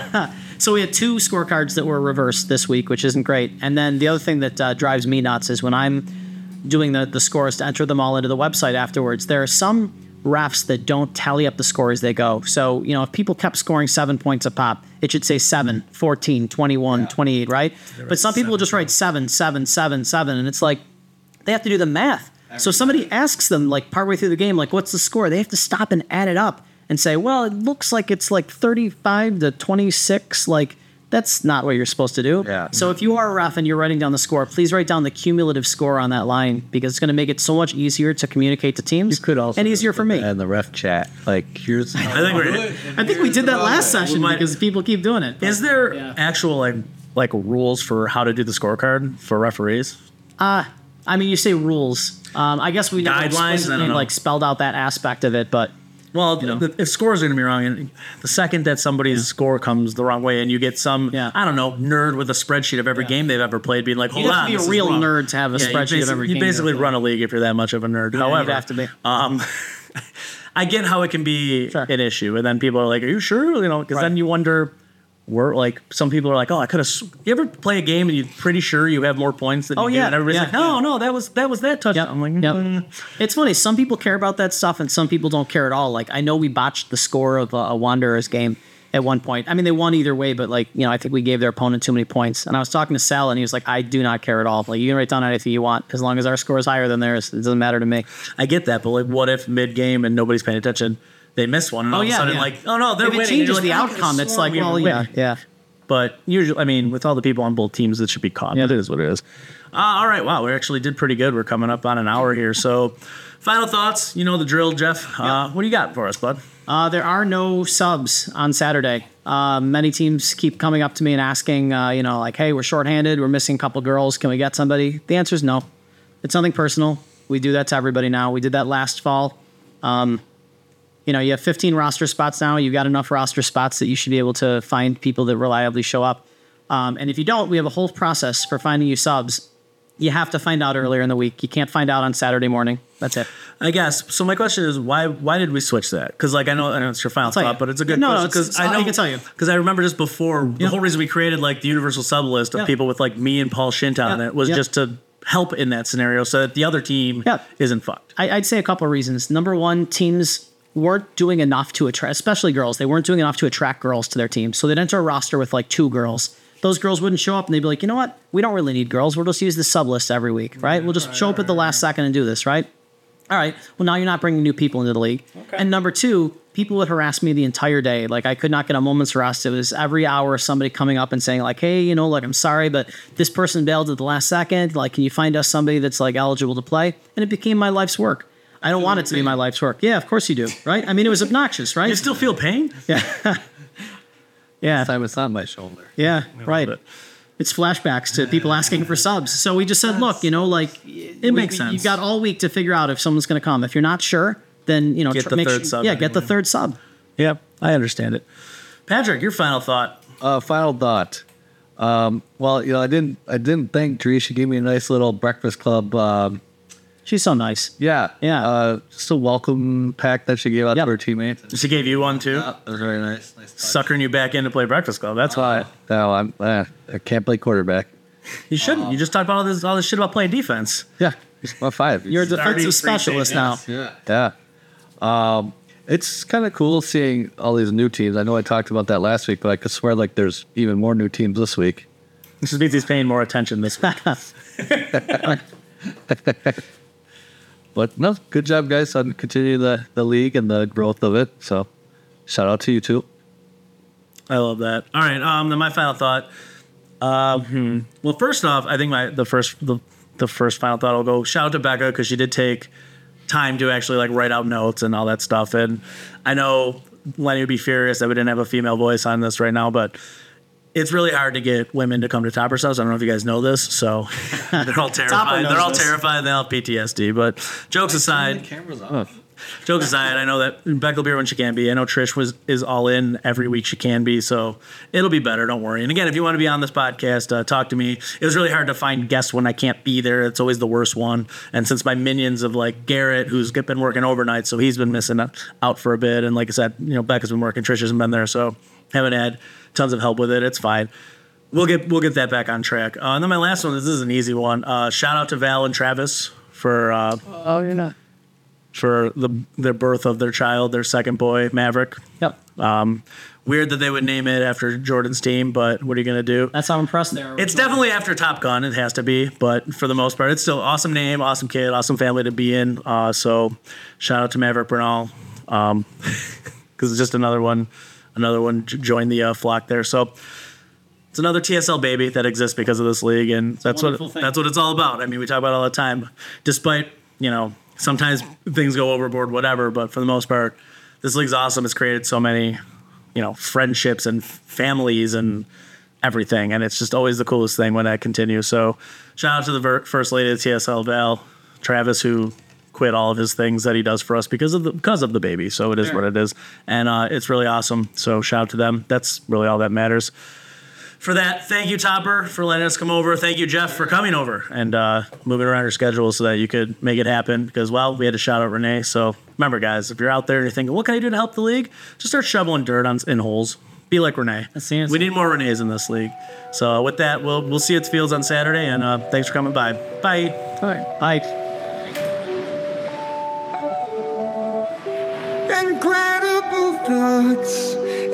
S3: so we had two scorecards that were reversed this week, which isn't great. And then the other thing that uh, drives me nuts is when I'm doing the, the scores to enter them all into the website afterwards, there are some refs that don't tally up the score as they go. So, you know, if people kept scoring seven points a pop, it should say seven, fourteen, twenty-one, twenty-eight, right? But some people will just write seven, seven, seven, seven, and it's like they have to do the math. So somebody asks them, like, partway through the game, like, what's the score? They have to stop and add it up and say, well, it looks like it's like thirty-five to twenty-six. Like, that's not what you're supposed to do.
S4: Yeah.
S3: So if you are a ref and you're writing down the score, please write down the cumulative score on that line because it's going to make it so much easier to communicate to teams
S4: You could also
S3: and easier for me.
S4: And the ref chat, like here's.
S5: I think we're.
S3: I think we did that last session
S5: might-
S3: because people keep doing it.
S5: Is there
S3: Yeah.
S5: actual like like rules for how to do the scorecard for referees?
S3: I mean, you say rules. Um, I guess we never
S5: Guidelines? I don't
S3: explicitly,
S5: know.
S3: like spelled out that aspect of it, but
S5: Well,
S3: know.
S5: the, if scores are going to be wrong, and the second that somebody's score comes the wrong way, and you get some,
S3: Yeah.
S5: I don't know, nerd with a spreadsheet of every game they've ever played, being like, "Hold
S3: you'd have
S5: on,
S3: to be
S5: this
S3: a
S5: is
S3: real
S5: wrong."
S3: nerd to have a
S5: Yeah, you
S3: spreadsheet of
S5: basi-
S3: every
S5: You
S3: game.
S5: basically
S3: you've
S5: run a league if you're that much of a nerd. However,
S3: you'd have to be.
S5: Um, I get how it can be
S3: Sure.
S5: an issue, and then people are like, "Are you sure?" You know, because then
S3: Right.
S5: you wonder. Where like some people are like, oh, I could have. You ever play a game and you're pretty sure you have more points than
S3: Oh,
S5: you do,
S3: yeah,
S5: and everybody's
S3: yeah,
S5: like, no, no, that was that was that touchdown.
S3: Yep.
S5: I'm like,
S3: Yep.
S5: mm.
S3: It's funny. Some people care about that stuff, and some people don't care at all. Like I know we botched the score of a, a Wanderers game at one point. I mean, they won either way, but like you know, I think we gave their opponent too many points. And I was talking to Sal, and he was like, "I do not care at all. Like you can write down anything you want as long as our score is higher than theirs. It doesn't matter to me."
S5: I get that, but like, what if mid game and nobody's paying attention? They miss one, and all
S3: Oh,
S5: of a
S3: yeah,
S5: sudden,
S3: yeah.
S5: like, oh no, they're
S3: If it
S5: winning.
S3: changes
S5: You're
S3: the
S5: like, I could've
S3: outcome, it's
S5: sworn
S3: like,
S5: we were
S3: well, yeah,
S5: winning.
S3: yeah.
S5: But usually, I mean, with all the people on both teams, it should be caught.
S3: Yeah.
S5: It is what it is. Uh, all right, wow, we actually did pretty good. We're coming up on an hour here. So, final thoughts. You know the drill, Jeff. Uh, what do you got for us, bud?
S3: Uh, there are no subs on Saturday. Uh, many teams keep coming up to me and asking, uh, you know, like, hey, we're shorthanded. We're missing a couple girls. Can we get somebody? The answer is no. It's nothing personal. We do that to everybody now. We did that last fall. Um, you know, you have fifteen roster spots now. You've got enough roster spots that you should be able to find people that reliably show up. Um, and if you don't, we have a whole process for finding you subs. You have to find out earlier in the week. You can't find out on Saturday morning. That's it.
S5: I guess. So my question is, why why did we switch that? Because like I know, I know it's your final
S3: tell you.
S5: thought, but it's a good
S3: No, no,
S5: question
S3: it's-
S5: because
S3: it's-
S5: I know
S3: I can tell you.
S5: because I remember just before the whole reason we created like the universal sub list of
S3: Yeah.
S5: people with like me and Paul Shint on
S3: Yeah.
S5: it was
S3: Yeah.
S5: just to help in that scenario so that the other team
S3: Yeah.
S5: isn't fucked.
S3: I, I'd say a couple of reasons. Number one, teams weren't doing enough to attract, especially girls. They weren't doing enough to attract girls to their team. So they'd enter a roster with like two girls. Those girls wouldn't show up and they'd be like, you know what? We don't really need girls. We'll just use the sub list every week, right? We'll just show up at the last second and do this, right? All right. Well, now you're not bringing new people into the league. And number two, people would harass me the entire day. Like I could not get a moment's rest. It was every hour somebody coming up and saying like, hey, you know, like I'm sorry, but this person bailed at the last second. Like, can you find us somebody that's like eligible to play? And it became my life's work. I don't want it to be my life's work. Yeah, of course you do, right? I mean, it was obnoxious, right?
S5: You still feel pain?
S3: Yeah,
S4: Time it's on my shoulder.
S3: yeah, right.
S5: it.
S3: It's flashbacks to people asking for subs. So we just said, look, you know, like it
S5: makes sense.
S3: You've got all week to figure out if someone's going to come. If you're not sure, then you know,
S5: Get
S3: tr-
S5: the
S3: make
S5: third
S3: sure,
S5: sub
S3: Yeah, get the
S5: anyway.
S3: third sub.
S5: Yeah, I understand it. Patrick, your final thought.
S4: Uh, final thought. Um, well, you know, I didn't, I didn't thank Dre. She gave me a nice little Breakfast Club. Um,
S3: She's so nice.
S4: yeah,
S3: Yeah.
S4: Uh, just a welcome pack that she gave out
S3: Yep.
S4: to her teammates.
S5: She gave you one too,
S4: Yeah, that was very nice. Nice touch.
S5: suckering you back in to play Breakfast Club. That's why
S4: No, I'm, uh, I can't play quarterback.
S5: you shouldn't. You just talked about all this all this shit about playing defense.
S4: Yeah, just about five.
S3: You're a
S5: Already
S3: defensive specialist now.
S5: appreciate
S4: yeah. Um, It's kind of cool seeing all these new teams. I know I talked about that last week, but I could swear like there's even more new teams this week.
S5: This just means he's paying more attention this week.
S4: But no, good job, guys, on continuing the, the league and the growth of it. So shout out to you, too.
S5: I love that. All right, um, then my final thought. Uh, hmm. Well, first off, I think my the first the, the first final thought will go shout out to Becca because she did take time to actually like write out notes and all that stuff. And I know Lenny would be furious that we didn't have a female voice on this right now, but it's really hard to get women to come to Topper's house. I don't know if you guys know this, so they're all terrified. They're all this. terrified. They all have P T S D. But jokes aside,
S4: cameras off.
S5: Jokes aside, I know that Becca will be here when she can be. I know Trish was is all in every week she can be, so it'll be better. Don't worry. And again, if you want to be on this podcast, uh, talk to me. It was really hard to find guests when I can't be there. It's always the worst one. And since my minions of like Garrett, who's been working overnight, so he's been missing out for a bit. And like I said, you know, Becca's been working. Trish hasn't been there, so haven't had tons of help with it. It's fine. We'll get we'll get that back on track. Uh, and then my last one. This is an easy one. Uh, shout out to Val and Travis for. Uh,
S3: oh, you're not.
S5: For the the birth of their child, their second boy, Maverick.
S3: Yep.
S5: Um, weird that they would name it after Jordan's team, but what are you going to do?
S3: That's how impressed they are.
S5: It's definitely after Top Gun. It has to be, but for the most part, it's still awesome name, awesome kid, awesome family to be in. Uh, so shout out to Maverick Bernal, um, because it's just another one, another one joined the uh, flock there. So it's another T S L baby that exists because of this league, and that's what
S3: thing.
S5: that's what it's all about. I mean, we talk about it all the time, despite you know. Sometimes things go overboard, whatever, but for the most part, this league's awesome. It's created so many, you know, friendships and families and everything, and it's just always the coolest thing when that continues. So shout out to the ver- first lady of T S L, Val, Travis, who quit all of his things that he does for us because of the because of the baby. So it is sure. what it is, and uh, it's really awesome. So shout out to them. That's really all that matters. For that, thank you, Topper, for letting us come over. Thank you, Jeff, for coming over and uh, moving around your schedule so that you could make it happen because, well, we had to shout out Renee. So remember, guys, if you're out there and you're thinking, what can I do to help the league? Just start shoveling dirt on in holes. Be like Renee.
S3: That's the answer.
S5: We need more Renees in this league. So with that, we'll we'll see you at the fields on Saturday, and uh, thanks for coming by. Bye.
S3: All right. Bye.
S6: Incredible thoughts,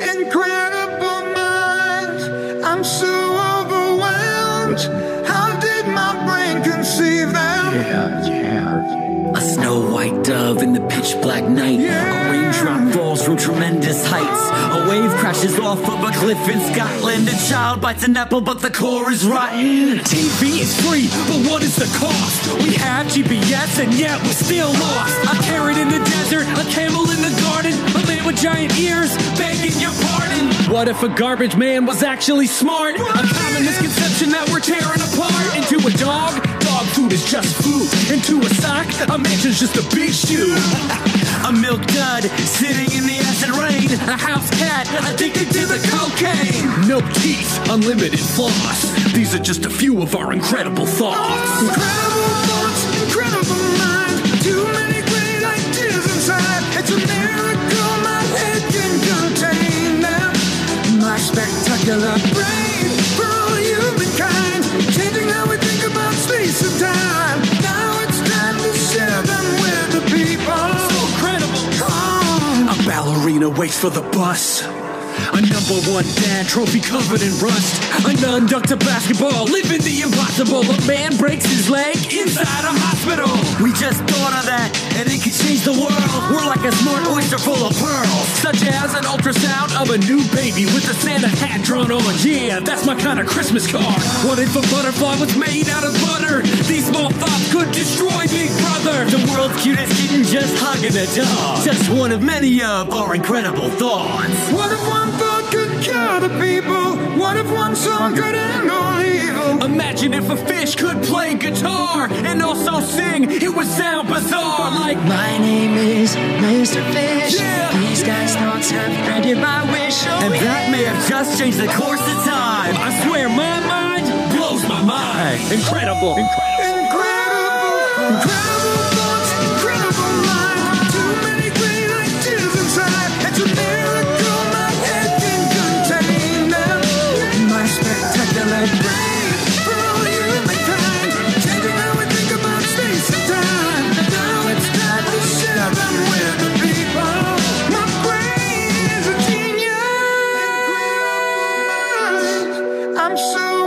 S6: incredible minds. I'm so overwhelmed. How did my brain conceive them?
S7: Yeah, yeah. A snow white dove in the pitch black night.
S6: Yeah.
S7: A raindrop falls from tremendous heights. A wave crashes off of a cliff in Scotland. A child bites an apple, but the core is rotten.
S8: T V is free, but what is the cost? We have G P S and yet we're still lost. A carrot in the desert, a camel in the garden, a man with giant ears begging your pardon. What if a garbage man was actually smart? A common misconception that we're tearing apart. Into a dog, dog food is just food. Into a sock, a mansion's just a big shoe.
S7: A milk dud sitting in the acid rain.
S8: A house cat addicted to the cocaine. Milk teeth, unlimited floss. These are just a few of our incredible thoughts.
S6: Incredible thoughts, incredible mind. Too many great ideas inside. It's a miracle my head can contain them. My spectacular brain for all humankind. Changing how we think about space and time. Now it's time to share them with the people.
S8: So incredible.
S6: Oh.
S8: A ballerina waits for the bus. A number one dad trophy covered in rust. A nun ducks a basketball, living the impossible. A man breaks his leg inside a hospital.
S7: We just thought of that, and it could change the world. We're like a smart oyster full of pearls.
S8: Such as an ultrasound of a new baby with a Santa hat drawn on. Yeah, that's my kind of Christmas card. What if a butterfly was made out of butter? These small thoughts could destroy Big Brother.
S7: The world's cutest kitten just hugging a dog. Just one of many of our incredible thoughts.
S6: What if one thought could cure the people? What if one song could end all evil?
S8: Imagine if a fish could play guitar and also sing. It would sound bizarre like
S9: my name is Mister Fish.
S8: Yeah.
S9: These guys' thoughts have granted my wish. Oh,
S7: and
S9: yeah.
S7: that may have just changed the course of time.
S8: I swear my mind blows my mind.
S5: Hey, incredible. Incredible.
S6: Incredible. Incredible thoughts, incredible mind. Too many great ideas inside. It's a miracle my head can contain them. My spectacular brain for all humankind. Changing how we think about space and time. Now it's time to share them with the people. I'm so